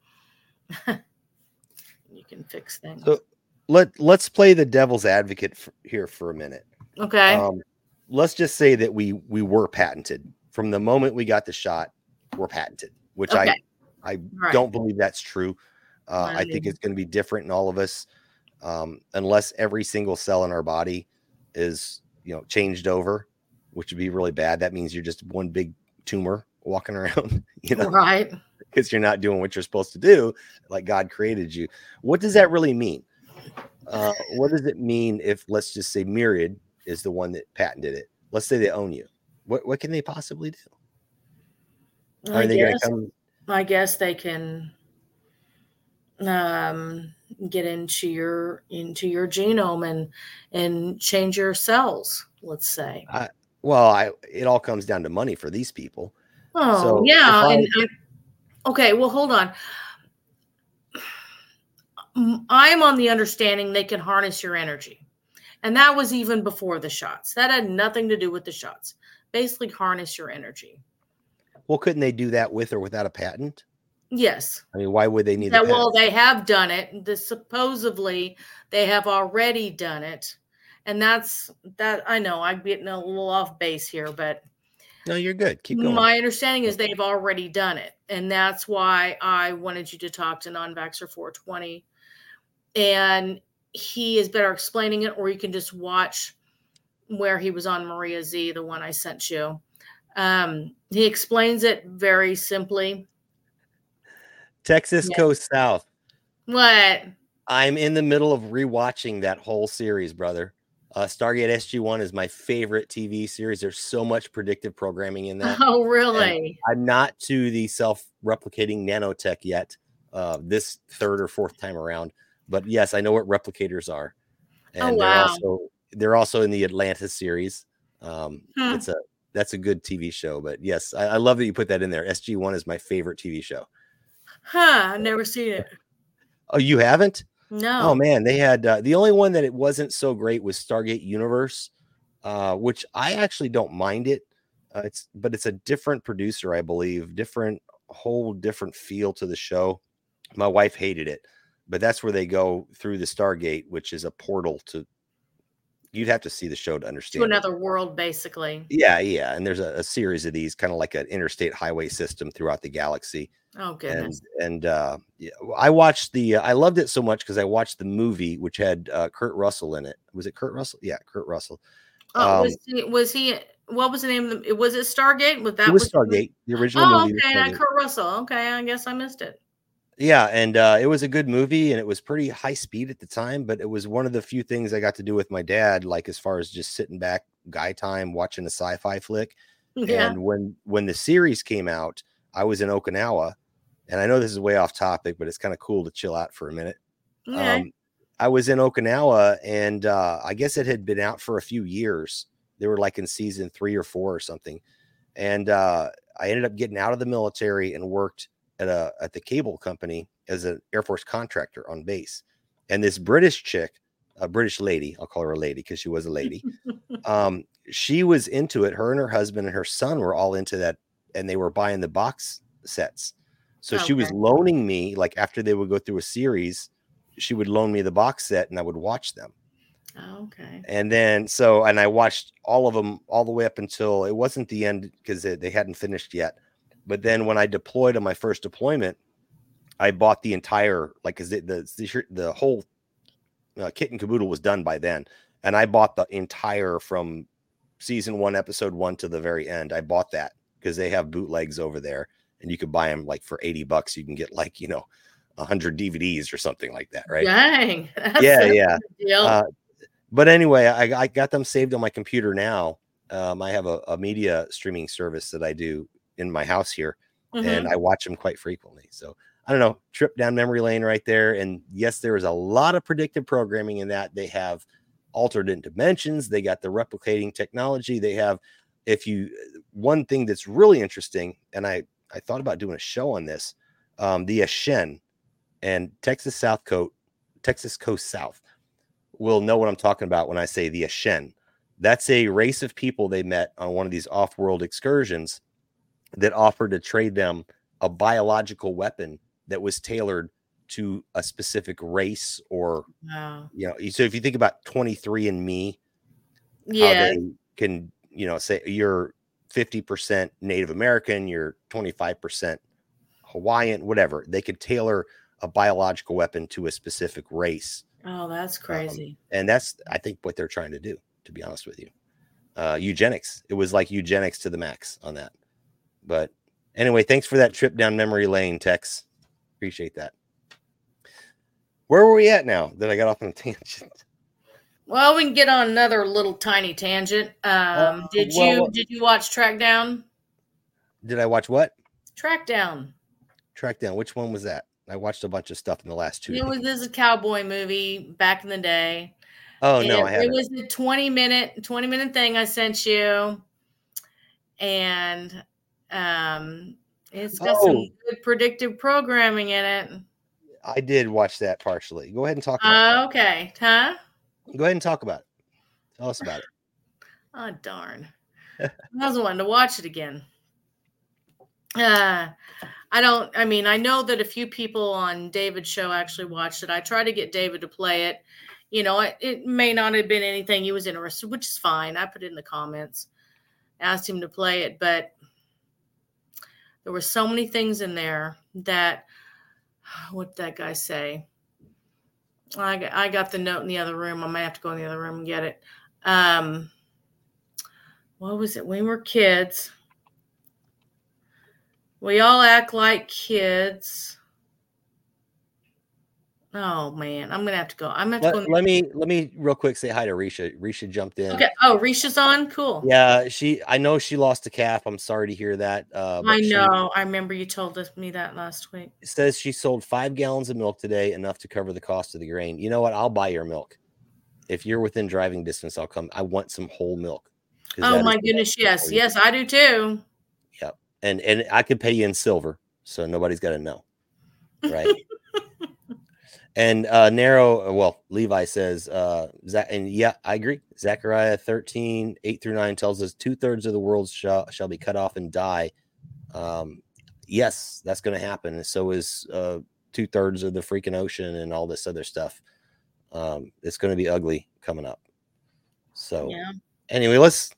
you can fix things. So let let's play the devil's advocate for, here for a minute. Okay. Um, let's just say that we we were patented from the moment we got the shot. We're patented, which Okay. I I Right. don't believe that's true. Uh, I think Right. it's going to be different in all of us, um, unless every single cell in our body is you know changed over, which would be really bad. That means you're just one big tumor walking around, you know, Right. because you're not doing what you're supposed to do, like God created you. What does that really mean? Uh, what does it mean if, let's just say, Myriad is the one that patented it? Let's say they own you. What what can they possibly do? Are I they going to guess. come? I guess they can um, get into your into your genome and and change your cells. Let's say. I, well, I it all comes down to money for these people. Oh, So yeah. if I- And, and okay, well, hold on. Mm, I'm on the understanding they can harness your energy. And that was even before the shots. That had nothing to do with the shots. Basically, harness your energy. Well, couldn't they do that with or without a patent? Yes. I mean, why would they need Yeah, a patent? well, they have done it. The, supposedly, they have already done it. And that's that. I know I'm getting a little off base here, but No, you're good. Keep going. my understanding is they've already done it. And that's why I wanted you to talk to Non-Vaxxer four twenty. And he is better explaining it, or you can just watch where he was on Maria Z, the one I sent you. Um, he explains it very simply. Texas Yeah. Coast South. What? I'm in the middle of rewatching that whole series, brother. Uh, Stargate S G one is my favorite T V series. There's so much predictive programming in that. Oh, really? I'm not to the self-replicating nanotech yet, uh, this third or fourth time around. But yes, I know what replicators are. And Oh, they're wow. also they're also in the Atlantis series. Um, Hmm. It's a that's a good T V show. But yes, I, I love that you put that in there. S G one is my favorite T V show. Huh, I've never seen it. Oh, you haven't? No. Oh man, they had uh, the only one that it wasn't so great was Stargate Universe, uh, which I actually don't mind it. Uh, it's but it's a different producer, I believe, different whole different feel to the show. My wife hated it, but that's where they go through the Stargate, which is a portal to. You'd have to see the show to understand To it. another world, basically. Yeah, yeah, and there's a, a series of these, kind of like an interstate highway system throughout the galaxy. Oh, And goodness. and uh, yeah, I watched the. Uh, I loved it so much because I watched the movie, which had uh, Kurt Russell in it. Was it Kurt Russell? Yeah, Kurt Russell. Oh, Um, was he, was he, what was the name of the, was it Stargate? Was that it was the- Stargate, the original Oh, movie. was okay. and Stargate. Kurt Russell. Okay. I guess I missed it. Yeah, and uh, it was a good movie, and it was pretty high speed at the time. But it was one of the few things I got to do with my dad, like as far as just sitting back, guy time, watching a sci-fi flick. Yeah. And when when the series came out, I was in Okinawa, and I know this is way off topic, but it's kind of cool to chill out for a minute. Okay. Um, I was in Okinawa, and uh, I guess it had been out for a few years. They were like in season three or four or something, and uh, I ended up getting out of the military and worked at a at the cable company as an Air Force contractor on base. And this British chick, a British lady, I'll call her a lady because she was a lady. um, she was into it. Her and her husband and her son were all into that, and they were buying the box sets. So she was Okay. loaning me, like after they would go through a series, she would loan me the box set and I would watch them. Okay. And then so, and I watched all of them all the way up until it wasn't the end because they, they hadn't finished yet. But then when I deployed on my first deployment, I bought the entire, like, cause the, the, the, the whole uh, kit and caboodle was done by then. And I bought the entire from season one, episode one to the very end. I bought that because they have bootlegs over there and you could buy them like for eighty bucks. You can get like, you know, a hundred D V Ds or something like that, right? Dang. That's Yeah, a yeah. deal. Uh, but anyway, I, I got them saved on my computer now. Um, I have a, a media streaming service that I do in my house here, Mhm. and I watch them quite frequently. So I don't know, trip down memory lane right there. And yes, there is a lot of predictive programming in that. They have alternate dimensions. They got the replicating technology. They have, if you, one thing that's really interesting, and I, I thought about doing a show on this, um, the Ashen and Texas South Coast, Texas Coast South will know what I'm talking about when I say the Ashen. That's a race of people they met on one of these off-world excursions that offered to trade them a biological weapon that was tailored to a specific race, or, Wow. you know, so if you think about twenty-three and me, Yeah. how they can, you know, say you're fifty percent Native American, you're twenty-five percent Hawaiian, whatever, they could tailor a biological weapon to a specific race. Oh, that's crazy. Um, and that's, I think, what they're trying to do, to be honest with you. Uh, eugenics. It was like eugenics to the max on that. But anyway, thanks for that trip down memory lane, Tex. Appreciate that. Where were we at now that I got off on a tangent? Well, we can get on another little tiny tangent. Um, Uh, did well, you well- did you watch Track Down? Did I watch what? Track Down. Track Down. Which one was that? I watched a bunch of stuff in the last two It days. was this is a cowboy movie back in the day. Oh, no, it, I haven't. It was a twenty minute twenty minute thing I sent you, and um, it's got Oh. some good predictive programming in it. I did watch that partially. Go ahead and talk about Uh, okay, huh? it. Go ahead and talk about it. Tell us about it. Oh, darn. I was wanting to watch it again. Uh, I don't, I mean, I know that a few people on David's show actually watched it. I tried to get David to play it. You know, it, it may not have been anything he was interested, which is fine. I put it in the comments, asked him to play it, but there were so many things in there that, what did that guy say? I got, I got the note in the other room. I might have to go in the other room and get it. Um, what was it? When we were kids, we all act like kids. Oh man, I'm gonna have to go. I'm gonna have to Let, go. let me let me real quick say hi to Risha. Risha jumped in. Okay. Oh, Risha's on. Cool. Yeah, she. I know she lost a calf. I'm sorry to hear that. Uh, but I she know. I remember you told us, me that last week. says she sold five gallons of milk today, enough to cover the cost of the grain. You know what? I'll buy your milk if you're within driving distance. I'll come. I want some whole milk. 'Cause Oh that my is the goodness, best milk yes, for you. yes, I do too. Yep. And and I could pay you in silver, so nobody's got to know, right? And uh narrow, well, Levi says, uh, Zach, and yeah, I agree. Zechariah thirteen, eight through nine tells us two thirds of the world shall shall be cut off and die. Um, yes, that's going to happen. And so is uh two thirds of the freaking ocean and all this other stuff. Um, it's going to be ugly coming up. So Yeah. anyway, let's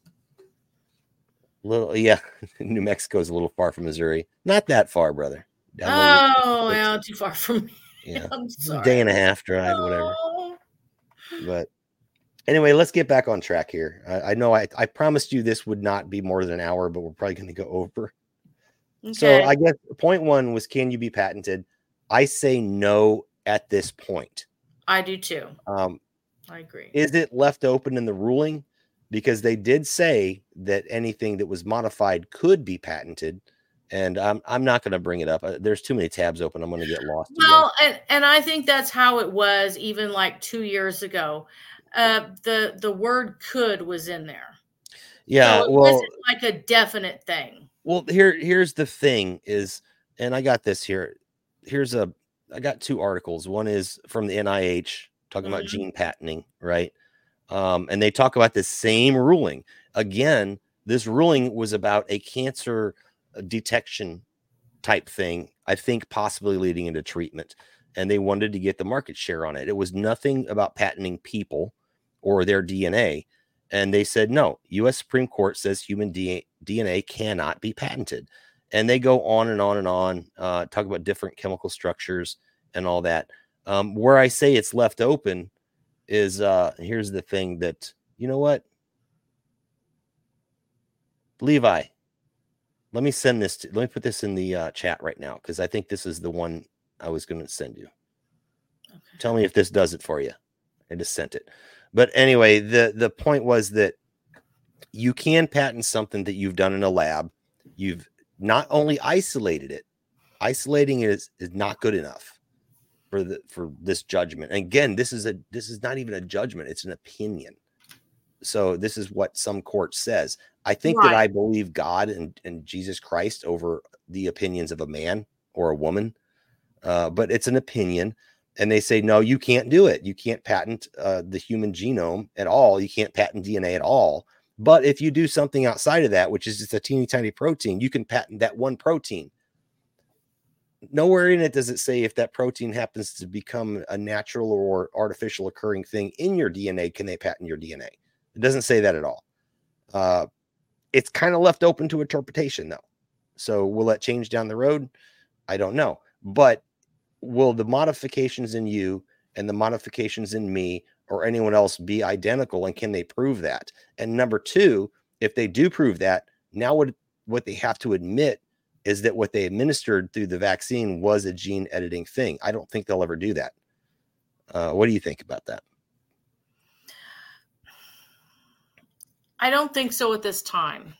little, yeah, New Mexico is a little far from Missouri. Not that far, brother. Down the- Oh, well, too far from me. yeah. I'm It's a sorry. day and a half drive, whatever. Oh. But anyway, let's get back on track here. I, I know I, I promised you this would not be more than an hour, but we're probably going to go over. So Okay. I guess point one was, can you be patented? I say no at this point. I do too. Um, I agree. is it left open in the ruling? Because they did say that anything that was modified could be patented. And I'm, I'm not going to bring it up. Uh, There's too many tabs open. I'm going to get lost. again. Well, and, and I think that's how it was even like two years ago. Uh, the the word "could" was in there. yeah. So it well, wasn't like a definite thing. Well, here, here's the thing is, and I got this here. Here's a, I got two articles. One is from the N I H talking about Mhm. gene patenting, right? Um, and they talk about the same ruling. Again, this ruling was about a cancer detection type thing, I think possibly leading into treatment. And they wanted to get the market share on it. It was nothing about patenting people or their D N A. And they said, no, U S Supreme Court says human D N A cannot be patented. And they go on and on and on, uh, talk about different chemical structures and all that. Um, where I say it's left open is, uh, here's the thing that, you know what? Levi, let me send this, to, let me put this in the uh, chat right now, because I think this is the one I was going to send you. Okay. Tell me if this does it for you. I just sent it. But anyway, the, the point was that you can patent something that you've done in a lab. You've not only isolated it, isolating it is, is not good enough for the for this judgment. And again, this is a this is not even a judgment, it's an opinion. So this is what some court says. I think Right. that I believe God and, and Jesus Christ over the opinions of a man or a woman. Uh, but it's an opinion. And they say, no, you can't do it. You can't patent uh, the human genome at all. You can't patent D N A at all. But if you do something outside of that, which is just a teeny tiny protein, you can patent that one protein. Nowhere in it does it say if that protein happens to become a natural or artificial occurring thing in your D N A, can they patent your D N A? It doesn't say that at all. Uh, it's kind of left open to interpretation, though. So will that change down the road? I don't know. But will the modifications in you and the modifications in me or anyone else be identical? And can they prove that? And number two, if they do prove that, now what, what they have to admit is that what they administered through the vaccine was a gene editing thing. I don't think they'll ever do that. Uh, what do you think about that? I don't think so at this time.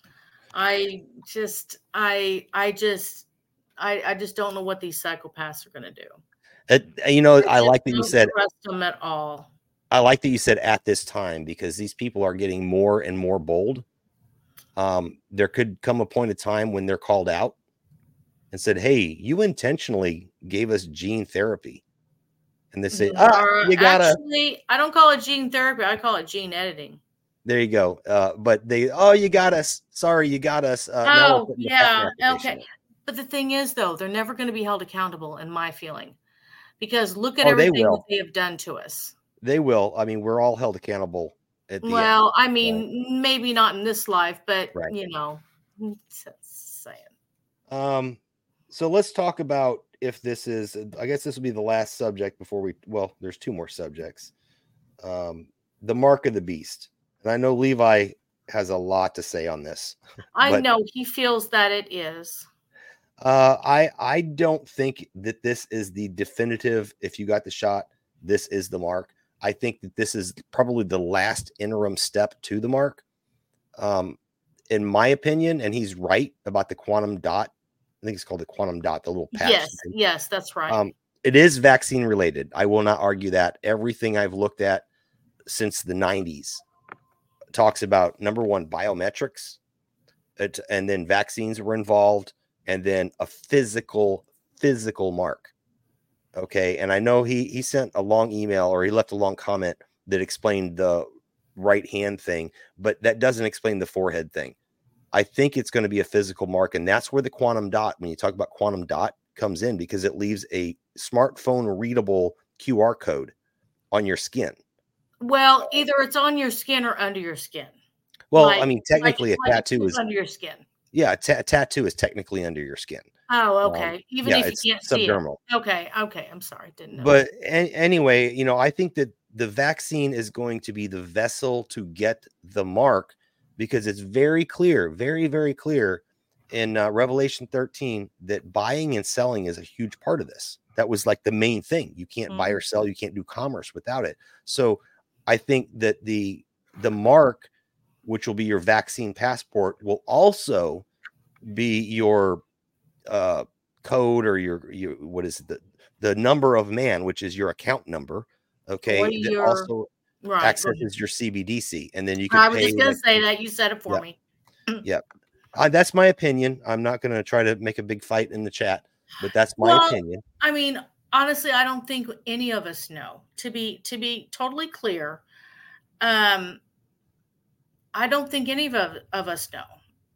I just, I, I just, I, I just don't know what these psychopaths are going to do. It, you know, I I just like that you don't said, trust them at all. I like that you said at this time, because these people are getting more and more bold. Um, there could come a point of time when they're called out and said, hey, you intentionally gave us gene therapy. And they say, Mm, ah, or you gotta, actually, I don't call it gene therapy. I call it gene editing. there you go. Uh, but they, oh, you got us. Sorry, you got us. Uh, now we're Oh, putting the yeah. patent application Okay. in. But the thing is, though, they're never going to be held accountable, in my feeling, because look at Oh, they everything that will. they have done to us. They will. I mean, we're all held accountable at the end. Well, I mean, maybe not in this life, but, Right. you know, just saying. Um, so let's talk about if this is, I guess this will be the last subject before we, well, there's two more subjects. Um, the mark of the beast. And I know Levi has a lot to say on this. I but, know he feels that it is. Uh, I, I don't think that this is the definitive, if you got the shot, this is the mark. I think that this is probably the last interim step to the mark. Um, in my opinion, and he's right about the quantum dot. I think it's called the quantum dot, the little patch. Yes, thing. yes, that's right. Um, it is vaccine related. I will not argue that. Everything I've looked at since the nineties talks about, number one, biometrics, it, and then vaccines were involved, and then a physical, physical mark. Okay. And I know he, he sent a long email, or he left a long comment that explained the right hand thing, but that doesn't explain the forehead thing. I think it's going to be a physical mark. And that's where the quantum dot, when you talk about quantum dot, comes in, because it leaves a smartphone readable Q R code on your skin. Well, either it's on your skin or under your skin. Well, Like- I mean, technically like- a like tattoo it's is, under your skin. yeah, a, ta- a tattoo is technically under your skin. Oh, okay. Um, Even yeah, if it's you can't see it. subdermal. Okay, okay. I'm sorry, didn't know. But a- anyway, you know, I think that the vaccine is going to be the vessel to get the mark, because it's very clear, very, very clear in uh, Revelation thirteen that buying and selling is a huge part of this. That was like the main thing. You can't buy or sell. You can't do commerce without it. So I think that the the mark, which will be your vaccine passport, will also be your uh, code, or your, your what is it, the the number of man, which is your account number. Okay, Or that your- also right. accesses your C B D C, and then you can I was pay. just gonna like- say that. You said it for Yeah. me. Uh, that's my opinion. I'm not going to try to make a big fight in the chat, but that's my Well, opinion. I mean, honestly, I don't think any of us know. To be to be totally clear, um, I don't think any of, of us know.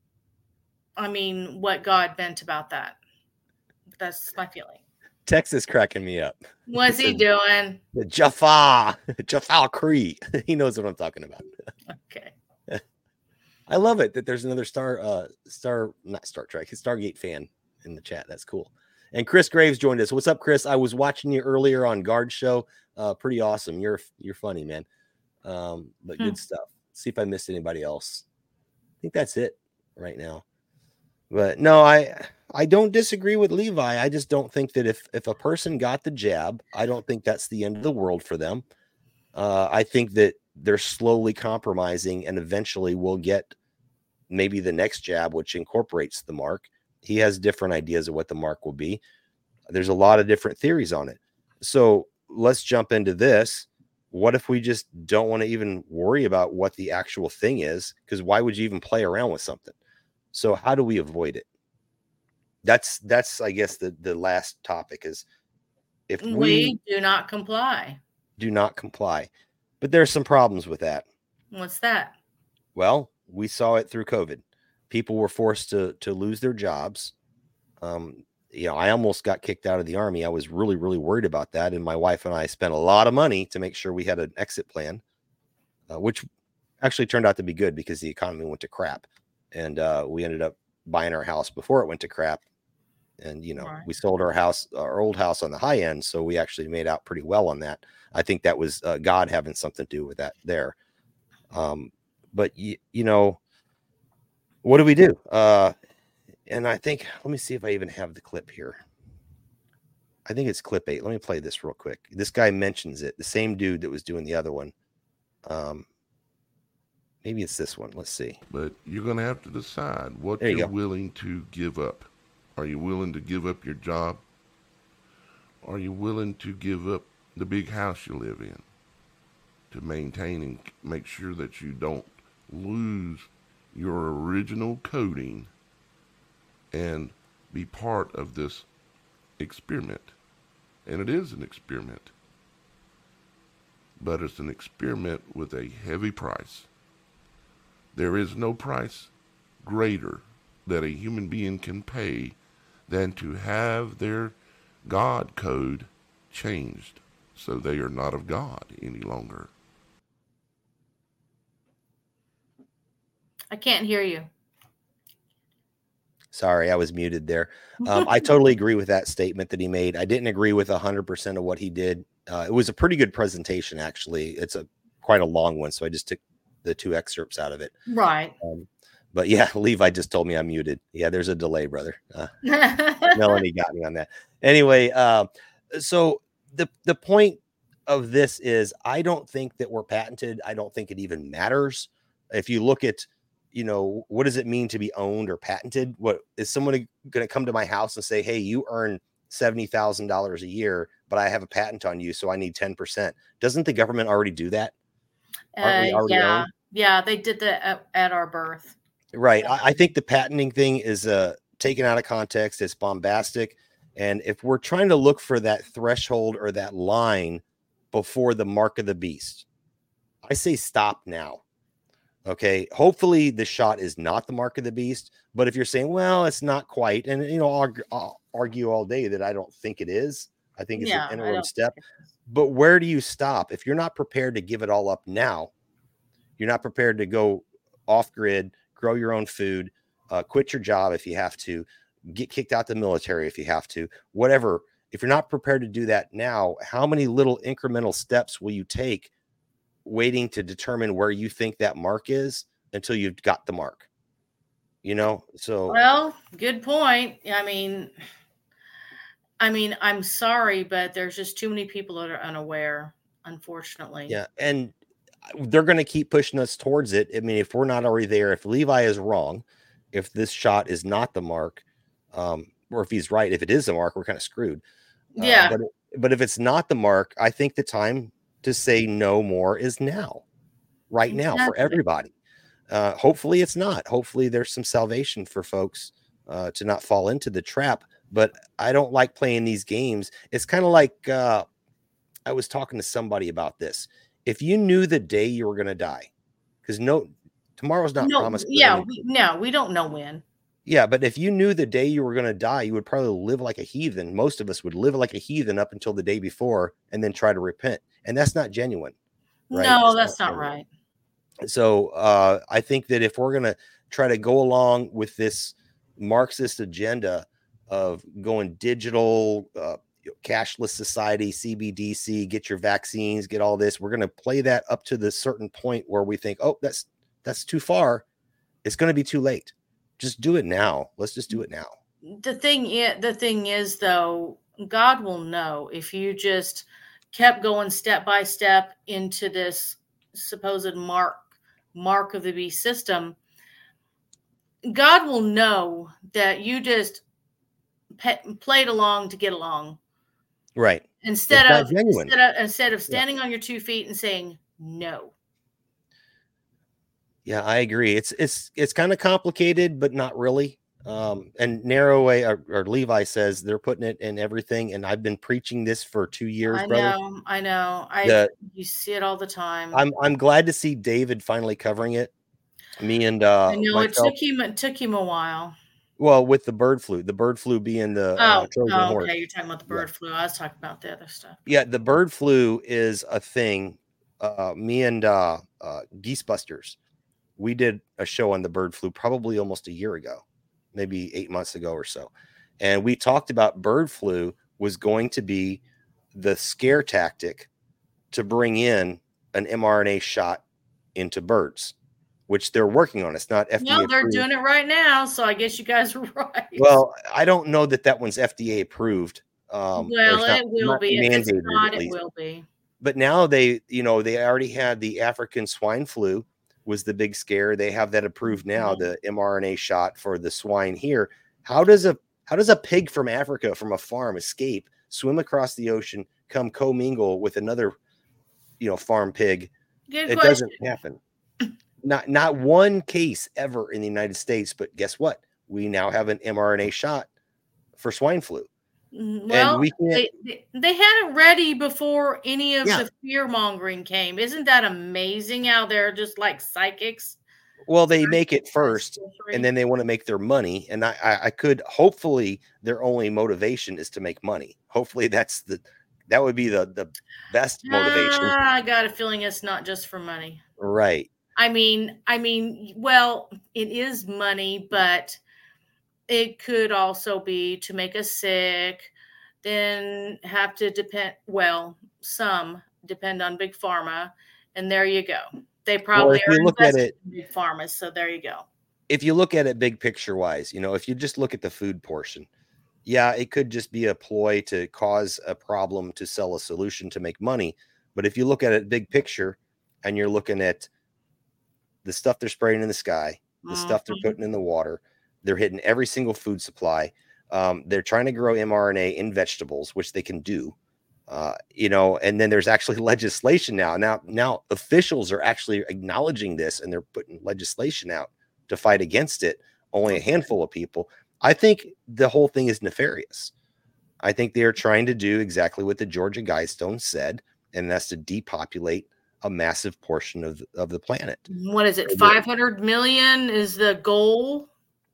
I mean, what God meant about that. That's my feeling. Texas cracking me up. What's he doing? The Jaffa, Jaffa Cree. He knows what I'm talking about. Okay. I love it that there's another Star, uh, Star, not Star Trek, Stargate fan in the chat. That's cool. And Chris Graves joined us. What's up, Chris? I was watching you earlier on Guard Show. Uh, pretty awesome. You're you're funny, man. Um, but Hmm. good stuff. See if I missed anybody else. I think that's it right now. But no, I I don't disagree with Levi. I just don't think that if if a person got the jab, I don't think that's the end of the world for them. Uh, I think that they're slowly compromising, and eventually we'll get maybe the next jab, which incorporates the mark. He has different ideas of what the mark will be. There's a lot of different theories on it. So let's jump into this. What if we just don't want to even worry about what the actual thing is? Because why would you even play around with something? So how do we avoid it? That's, that's, I guess, the, the last topic is if we, we do not comply. Do not comply. But there's some problems with that. What's that? Well, we saw it through COVID. People were forced to, to lose their jobs. Um, you know, I almost got kicked out of the Army. I was really, really worried about that. And my wife and I spent a lot of money to make sure we had an exit plan, uh, which actually turned out to be good because the economy went to crap. And uh, we ended up buying our house before it went to crap. And, you know, right. we sold our house, our old house on the high end. So we actually made out pretty well on that. I think that was uh, God having something to do with that there. Um, but, y- you know, what do we do? Uh, and I think, let me see if I even have the clip here. I think it's clip eight. Let me play this real quick. This guy mentions it. The same dude that was doing the other one. Um, maybe it's this one. Let's see. But you're going to have to decide what you you're go. willing to give up. Are you willing to give up your job? Are you willing to give up the big house you live in to maintain and make sure that you don't lose your original coding and be part of this experiment? And it is an experiment, but it's an experiment with a heavy price. There is no price greater that a human being can pay than to have their God code changed so they are not of God any longer. I can't hear you. Sorry, I was muted there. Um, I totally agree with that statement that he made. I didn't agree with one hundred percent of what he did. Uh, it was a pretty good presentation, actually. It's a quite a long one, so I just took the two excerpts out of it. Right. Um, But yeah, Levi just told me I'm muted. Yeah, there's a delay, brother. Uh, Melanie got me on that. Anyway, uh, so the the point of this is I don't think that we're patented. I don't think it even matters. If you look at, you know, what does it mean to be owned or patented? What is someone going to come to my house and say, hey, you earn seventy thousand dollars a year, but I have a patent on you, so I need ten percent. Doesn't the government already do that? Uh, yeah, owned? yeah, they did that at, at our birth. Right. I, I think the patenting thing is uh, taken out of context. It's bombastic. And if we're trying to look for that threshold or that line before the mark of the beast, I say stop now. Okay. Hopefully the shot is not the mark of the beast. But if you're saying, well, it's not quite, and, you know, I'll, I'll argue all day that I don't think it is. I think it's yeah, an interim step. But where do you stop? If you're not prepared to give it all up now, you're not prepared to go off grid, grow your own food, uh, quit your job if you have to, get kicked out the military if you have to, whatever. If you're not prepared to do that now, how many little incremental steps will you take waiting to determine where you think that mark is until you've got the mark? You know, so. Well, good point. I mean, I mean, I'm sorry, but there's just too many people that are unaware, unfortunately. Yeah. And they're going to keep pushing us towards it. I mean, if we're not already there, if Levi is wrong, if this shot is not the mark, um, or if he's right, if it is the mark, we're kind of screwed. Yeah. Uh, but, but if it's not the mark, I think the time to say no more is now, right now exactly. for everybody. Uh, hopefully it's not. Hopefully there's some salvation for folks uh, to not fall into the trap. But I don't like playing these games. It's kind of like uh, I was talking to somebody about this. If you knew the day you were going to die, because no, tomorrow's not no, promised. Yeah, we, no, we don't know when. Yeah, but if you knew the day you were going to die, you would probably live like a heathen. Most of us would live like a heathen up until the day before and then try to repent. And that's not genuine. Right? No, that's, that's not, not right. So uh, I think that if we're going to try to go along with this Marxist agenda of going digital, uh, cashless society, C B D C, get your vaccines, get all this. We're going to play that up to the certain point where we think, oh, that's that's too far. It's going to be too late. Just do it now. Let's just do it now. the thing is, the thing is though, God will know if you just kept going step by step into this supposed mark mark of the beast system. God will know that you just pe- played along to get along, right? Instead It's not of genuine. instead of instead of Yeah. standing on your two feet and saying no. Yeah, I agree. It's it's it's kind of complicated, but not really. Um, and Narrowway or, or Levi says they're putting it in everything, and I've been preaching this for two years, I brother. know, I know. I The- you see it all the time. I'm I'm glad to see David finally covering it. Me and uh I know it myself, took him it took him a while. well, with the bird flu, the bird flu being the Oh, uh, Trojan oh, horse. okay. You're talking about the Yeah. bird flu. I was talking about the other stuff. Yeah, the bird flu is a thing. Uh, me and uh, uh, Geesebusters, we did a show on the bird flu probably almost a year ago, maybe eight months ago or so. And we talked about bird flu was going to be the scare tactic to bring in an mRNA shot into birds, which they're working on. It's not F D A. No, they're approved. doing it right now. So I guess you guys are right. Well, I don't know that that one's F D A approved. Um, well, not, it will not be. If it's mandated, not, at it least. will be. But now they, you know, they already had the African swine flu was the big scare. They have that approved now, Mhm. the mRNA shot for the swine here. How does a how does a pig from Africa from a farm escape, swim across the ocean, come commingle with another, you know, farm pig? Good It question. doesn't happen. Not not one case ever in the United States, but guess what? We now have an mRNA shot for swine flu. Mm, Well, we can't, they, they they had it ready before any of Yeah. the fear mongering came. Isn't that amazing? How they're just like psychics. well, they make it Psychics, first, sorcery. and then they want to make their money. And I, I, I could hopefully their only motivation is to make money. Hopefully that's the that would be the the best motivation, Ah, I got a feeling it's not just for money. right? I mean, I mean, well, it is money, but it could also be to make us sick, then have to depend, well, some depend on big pharma, and there you go. They probably if are you look at invested it- in big pharma, so there you go. If you look at it big picture wise, you know, if you just look at the food portion, yeah, it could just be a ploy to cause a problem to sell a solution to make money. But if you look at it big picture, and you're looking at the stuff they're spraying in the sky, the stuff they're Mhm. putting in the water, they're hitting every single food supply. Um, they're trying to grow mRNA in vegetables, which they can do. Uh, you know, and then there's actually legislation now. Now, now officials are actually acknowledging this, and they're putting legislation out to fight against it. Only a handful of people. I think the whole thing is nefarious. I think they are trying to do exactly what the Georgia Guidestones said, and that's to depopulate a massive portion of, of the planet. What is it? So the- five hundred million is the goal.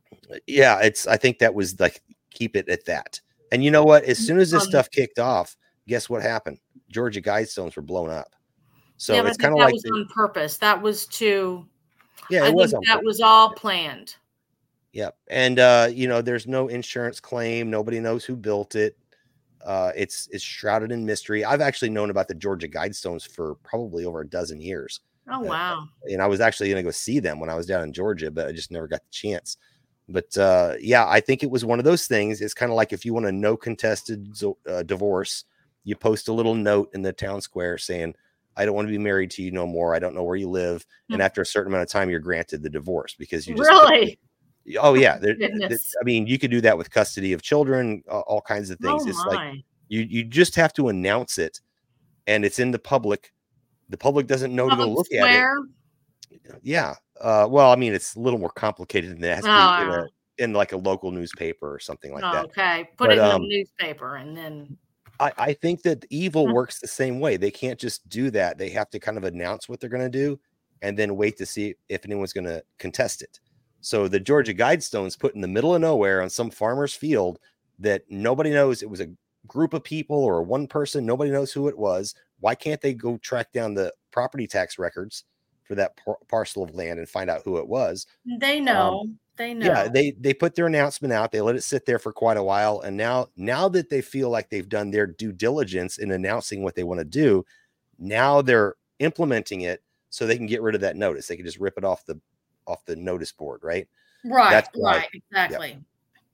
Yeah, it's, I think that was like, keep it at that. And you know what? As soon as this Um, stuff kicked off, guess what happened? Georgia Guidestones were blown up. So yeah, but I it's think kind of that like, was the- on purpose. That was to. yeah, I it was. think on that purpose. was all planned. Yep. And, uh, you know, there's no insurance claim. Nobody knows who built it. Uh, it's, it's shrouded in mystery. I've actually known about the Georgia Guidestones for probably over a dozen years. Oh wow! And I was actually going to go see them when I was down in Georgia, but I just never got the chance. But uh, yeah, I think it was one of those things. It's kind of like if you want a no contested uh, divorce, you post a little note in the town square saying, I don't want to be married to you no more. I don't know where you live. Hmm. And after a certain amount of time, you're granted the divorce because you just Really? Oh yeah. There, Goodness. there- I mean, you could do that with custody of children, uh, all kinds of things. Oh It's my! like you, you just have to announce it, and it's in the public. The public doesn't know to go Public look at square? it. Yeah. Uh, well, I mean, it's a little more complicated than that. It has to be in, Oh. a, in like a local newspaper or something like Oh, that. okay, put But, it in um, the newspaper and then. I, I think that evil Hmm. works the same way. They can't just do that. They have to kind of announce what they're going to do and then wait to see if anyone's going to contest it. So the Georgia Guidestones put in the middle of nowhere on some farmer's field that nobody knows. It was a group of people or one person. Nobody knows who it was. Why can't they go track down the property tax records for that par- parcel of land and find out who it was? They know. they know. Yeah, they they put their announcement out. They let it sit there for quite a while, and now now that they feel like they've done their due diligence in announcing what they want to do, now they're implementing it so they can get rid of that notice. They can just rip it off the off the notice board, right? right, that's why- right, exactly.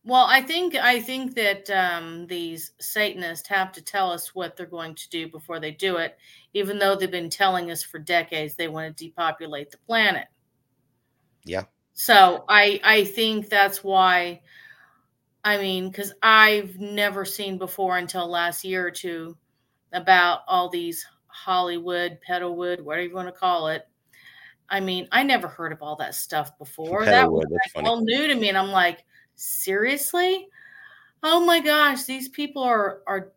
Well, I think I think that um, these Satanists have to tell us what they're going to do before they do it, even though they've been telling us for decades they want to depopulate the planet. Yeah. So I I think that's why. I mean, because I've never seen before until last year or two about all these Hollywood, Pedalwood, whatever you want to call it. I mean, I never heard of all that stuff before. That was Pedalwood, that's like funny. all new to me, and I'm like, seriously? Oh my gosh, these people are are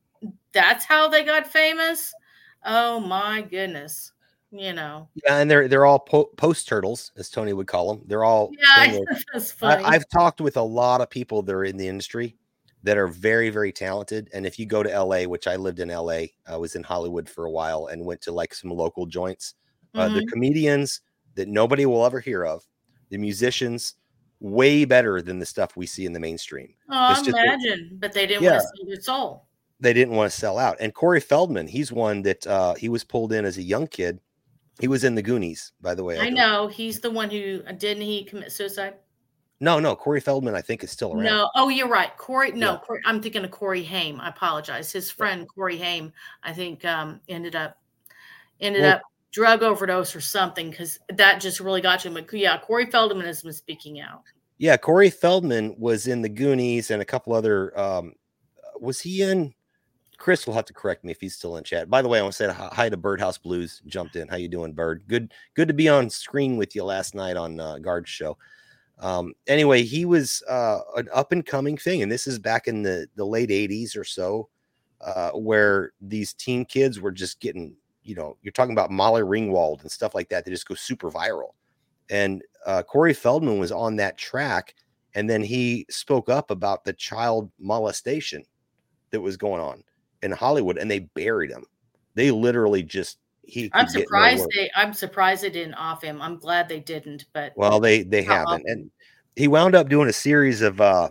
that's how they got famous? Oh my goodness. You know. Yeah, and they're they're all po- post turtles, as Tony would call them. They're all Yeah, thing is- that's I, funny. I've talked with a lot of people that are in the industry that are very, very talented. And if you go to L A, which I lived in L A, I was in Hollywood for a while and went to like some local joints. Uh, the Mhm. comedians that nobody will ever hear of, the musicians, way better than the stuff we see in the mainstream. Oh, It's just that imagine, but they didn't Yeah. want to sell their soul. they didn't want to sell out. And Corey Feldman, he's one that uh, he was pulled in as a young kid. He was in the Goonies, by the way. I don't- know he's the one who didn't he commit suicide? No, no, Corey Feldman, I think, is still around. No. Oh, you're right. Corey. No, Yeah. Corey, I'm thinking of Corey Haim. I apologize. His friend Corey Haim, I think, um, ended up ended Well- up drug overdose or something because that just really got to him. But yeah, Corey Feldman has been speaking out. Yeah, Corey Feldman was in the Goonies and a couple other. Um, was he in? Chris will have to correct me if he's still in chat. By the way, I want to say hi to Birdhouse Blues. Jumped in. How you doing, Bird? Good, good to be on screen with you last night on uh, Guard's show. Um, anyway, he was uh, an up and coming thing, and this is back in the the late eighties or so, uh, where these teen kids were just getting, you know, you're talking about Molly Ringwald and stuff like that. They just go super viral. And uh, Corey Feldman was on that track, and then he spoke up about the child molestation that was going on in Hollywood, and they buried him. They literally just he. I'm could get no surprised work. they. I'm surprised they didn't off him. I'm glad they didn't. But Well, they they How haven't, and he wound up doing a series of uh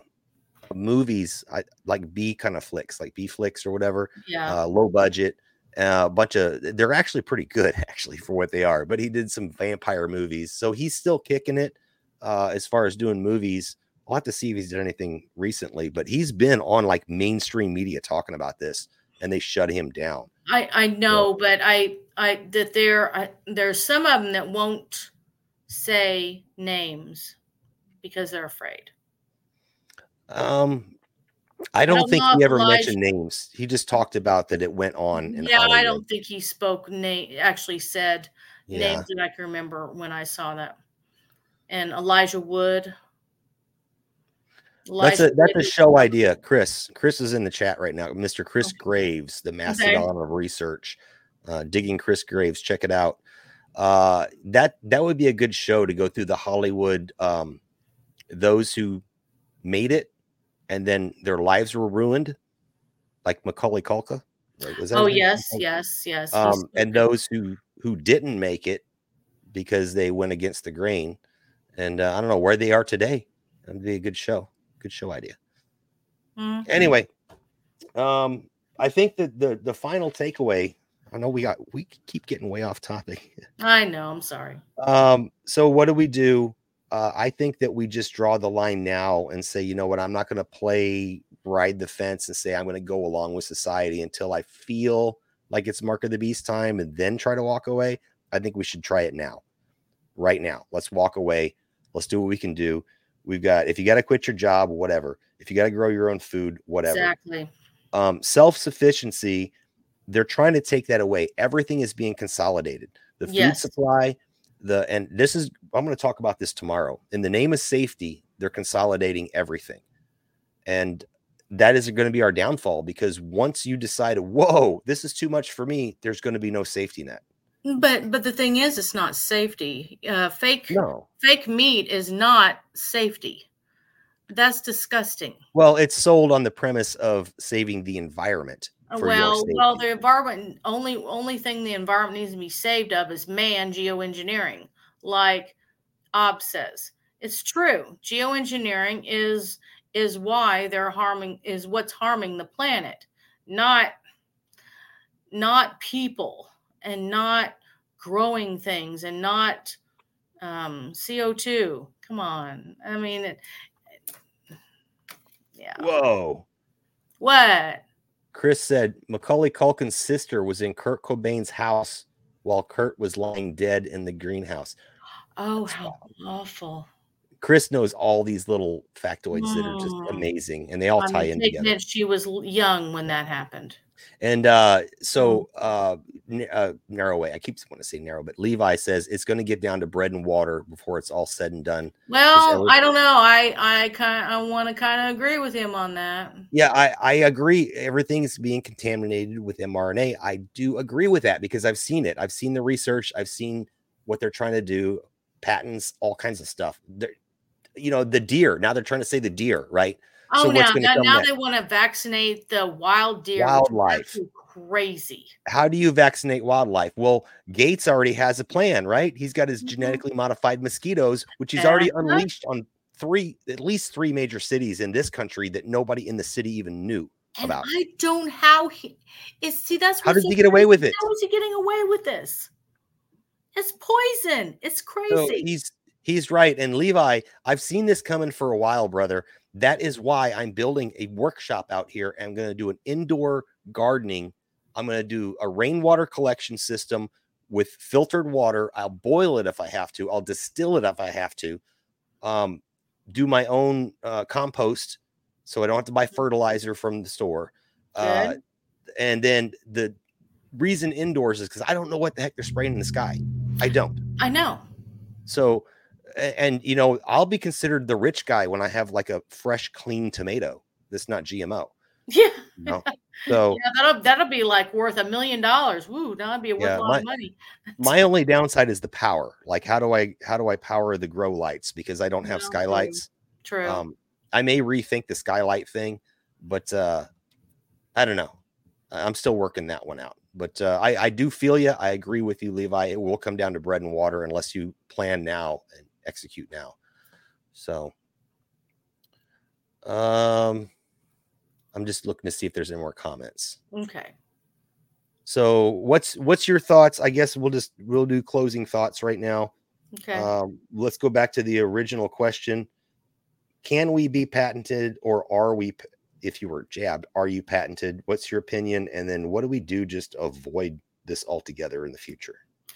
movies, I, like B kind of flicks, like B flicks or whatever, yeah, uh, low budget. Uh, a bunch of they're actually pretty good actually for what they are, but he did some vampire movies, so he's still kicking it uh as far as doing movies. I'll have to see if he's done anything recently, but he's been on like mainstream media talking about this, and they shut him down. I I know, but I I that there I, there's some of them that won't say names because they're afraid. Um, I don't, don't think know he if ever Elijah- mentioned names. He just talked about that it went on. In Yeah, I Hollywood. don't think he spoke name actually said Yeah. names that I can remember when I saw that. And Elijah Wood. That's a Elijah that's a Wood- show idea, Chris. Chris is in the chat right now. Mister Chris Okay. Graves, the Mastodon of Research, uh, digging Chris Graves. Check it out. Uh, that that would be a good show to go through the Hollywood. Um, those who made it, and then their lives were ruined, like Macaulay Culkin. Right? Was that Oh his name? yes, yes, yes. Um, He's- and those who who didn't make it because they went against the grain, and uh, I don't know where they are today. That'd be a good show. Good show idea. Mhm. Anyway, um, I think that the the final takeaway. I know we got we keep getting way off topic. I know. I'm sorry. Um, so what do we do? Uh, I think that we just draw the line now and say, you know what, I'm not going to play ride the fence and say I'm going to go along with society until I feel like it's Mark of the Beast time and then try to walk away. I think we should try it now, right now. Let's walk away. Let's do what we can do. We've got, if you got to quit your job, whatever. If you got to grow your own food, whatever. Exactly. Um, self-sufficiency, they're trying to take that away. Everything is being consolidated. The food Yes. supply, the and this is I'm going to talk about this tomorrow. In the name of safety, they're consolidating everything. And that is going to be our downfall, because once you decide, whoa, this is too much for me, there's going to be no safety net. But but the thing is, it's not safety. Uh, fake No. fake meat is not safety. That's disgusting. Well, it's sold on the premise of saving the environment. For your Well, safety. well, the environment only only thing the environment needs to be saved of is man geoengineering, like Ob says. It's true. Geoengineering is is why they're harming is what's harming the planet, not not people, and not growing things, and not um, C O two. Come on, I mean, it, Yeah. Whoa. What? Chris said Macaulay Culkin's sister was in Kurt Cobain's house while Kurt was lying dead in the greenhouse. Oh, how awful. Chris knows all these little factoids mm. that are just amazing, and they all I'm tie in together. That she was young when that happened. And uh, so uh, uh, narrow way. I keep wanting to say narrow, but Levi says it's going to get down to bread and water before it's all said and done. Well, every- I don't know. I I kind I want to kind of agree with him on that. Yeah, I, I agree. Everything is being contaminated with mRNA. I do agree with that because I've seen it. I've seen the research. I've seen what they're trying to do, patents, all kinds of stuff. They're, you know, the deer. Now they're trying to say the deer, right? Oh, so now, now, now they want to vaccinate the wild deer. Wildlife. Crazy. How do you vaccinate wildlife? Well, Gates already has a plan, right? He's got his mm-hmm. genetically modified mosquitoes, which he's already uh-huh. unleashed on three, at least three major cities in this country that nobody in the city even knew and about. I don't how he is. See, that's how does he get away with it? How is he getting away with this? It's poison. It's crazy. So he's he's right. And Levi, I've seen this coming for a while, brother. That is why I'm building a workshop out here. I'm going to do an indoor gardening. I'm going to do a rainwater collection system with filtered water. I'll boil it if I have to. I'll distill it if I have to. Um, do my own uh, compost so I don't have to buy fertilizer from the store. Uh, and then the reason indoors is because I don't know what the heck they're spraying in the sky. I don't. I know. So, and, you know, I'll be considered the rich guy when I have like a fresh, clean tomato that's not G M O. Yeah. You know? So yeah, that'll that'll be like worth a million dollars. Woo, that'd be worth yeah, a lot my, of money. My only downside is the power. Like, how do I how do I power the grow lights? Because I don't have no, skylights. True. Um, I may rethink the skylight thing, but uh, I don't know. I'm still working that one out. But uh, I, I do feel you. I agree with you, Levi. It will come down to bread and water unless you plan now and execute now. So, um, I'm just looking to see if there's any more comments. Okay. So what's what's your thoughts? I guess we'll just we'll do closing thoughts right now. Okay. Um, let's go back to the original question. Can we be patented, or are we, if you were jabbed, are you patented? What's your opinion? And then what do we do just to avoid this altogether in the future?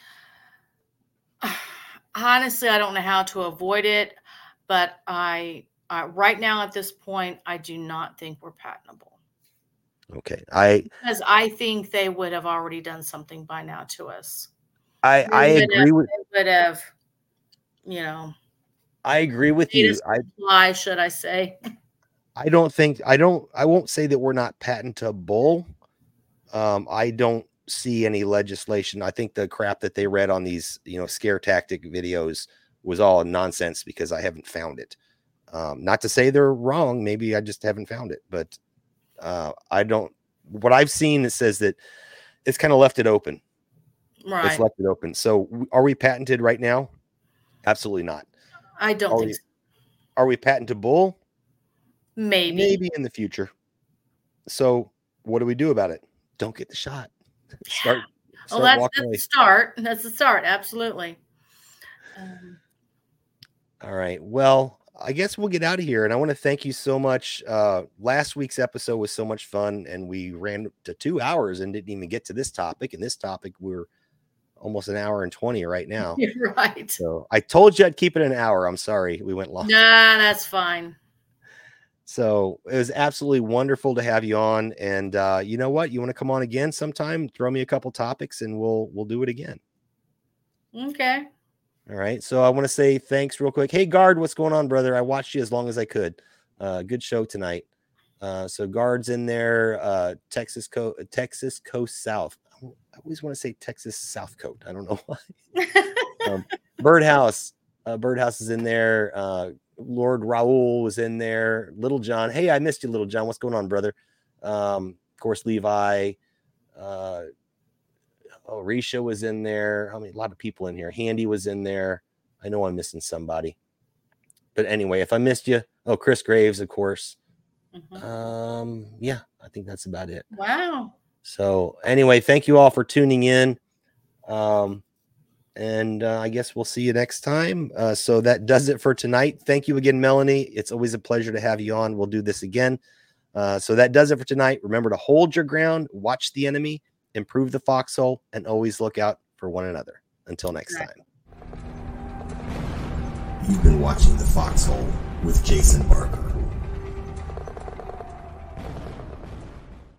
Honestly, I don't know how to avoid it, but I, uh, right now at this point, I do not think we're patentable. Okay. I, because I think they would have already done something by now to us. I, I agree have, with, they would have, you know, I agree with you. I, why should I say? I don't think, I don't, I won't say that we're not patentable. Um, I don't see any legislation. I think the crap that they read on these, you know, scare tactic videos was all nonsense because I haven't found it. Um, not to say they're wrong. Maybe I just haven't found it, but uh, I don't, what I've seen, it says that it's kind of left it open. Right. It's left it open. So are we patented right now? Absolutely not. I don't are think we, so. Are we patentable? Maybe. Maybe in the future. So what do we do about it? Don't get the shot. Start. Yeah. Well, that's, that's the start. That's the start. Absolutely. Um, All right. Well, I guess we'll get out of here. And I want to thank you so much. Uh, last week's episode was so much fun, and we ran to two hours and didn't even get to this topic. And this topic, we're almost an hour and twenty right now. You're right. So I told you I'd keep it an hour. I'm sorry we went long. Nah, that's fine. So it was absolutely wonderful to have you on. And uh, you know what? You want to come on again sometime? Throw me a couple topics and we'll we'll do it again. Okay. All right. So I want to say thanks real quick. Hey, Guard, what's going on, brother? I watched you as long as I could. Uh, good show tonight. Uh, so Guard's in there. Uh, Texas Co Texas Coast South. I always want to say Texas South Coast. I don't know why. um, Birdhouse. Uh, Birdhouse is in there. Uh, Lord Raul was in there. Little John. Hey, I missed you, Little John. What's going on, brother? Um, of course, Levi. Uh, oh, Risha was in there. I mean, a lot of people in here. Handy was in there. I know I'm missing somebody. But anyway, if I missed you, oh, Chris Graves, of course. Mm-hmm. Um, yeah, I think that's about it. Wow. So anyway, thank you all for tuning in. Um, And uh, I guess we'll see you next time. Uh, so that does it for tonight. Thank you again, Melanie. It's always a pleasure to have you on. We'll do this again. Uh, so that does it for tonight. Remember to hold your ground, watch the enemy, improve the foxhole, and always look out for one another. Until next time. You've been watching The Foxhole with Jason Barker.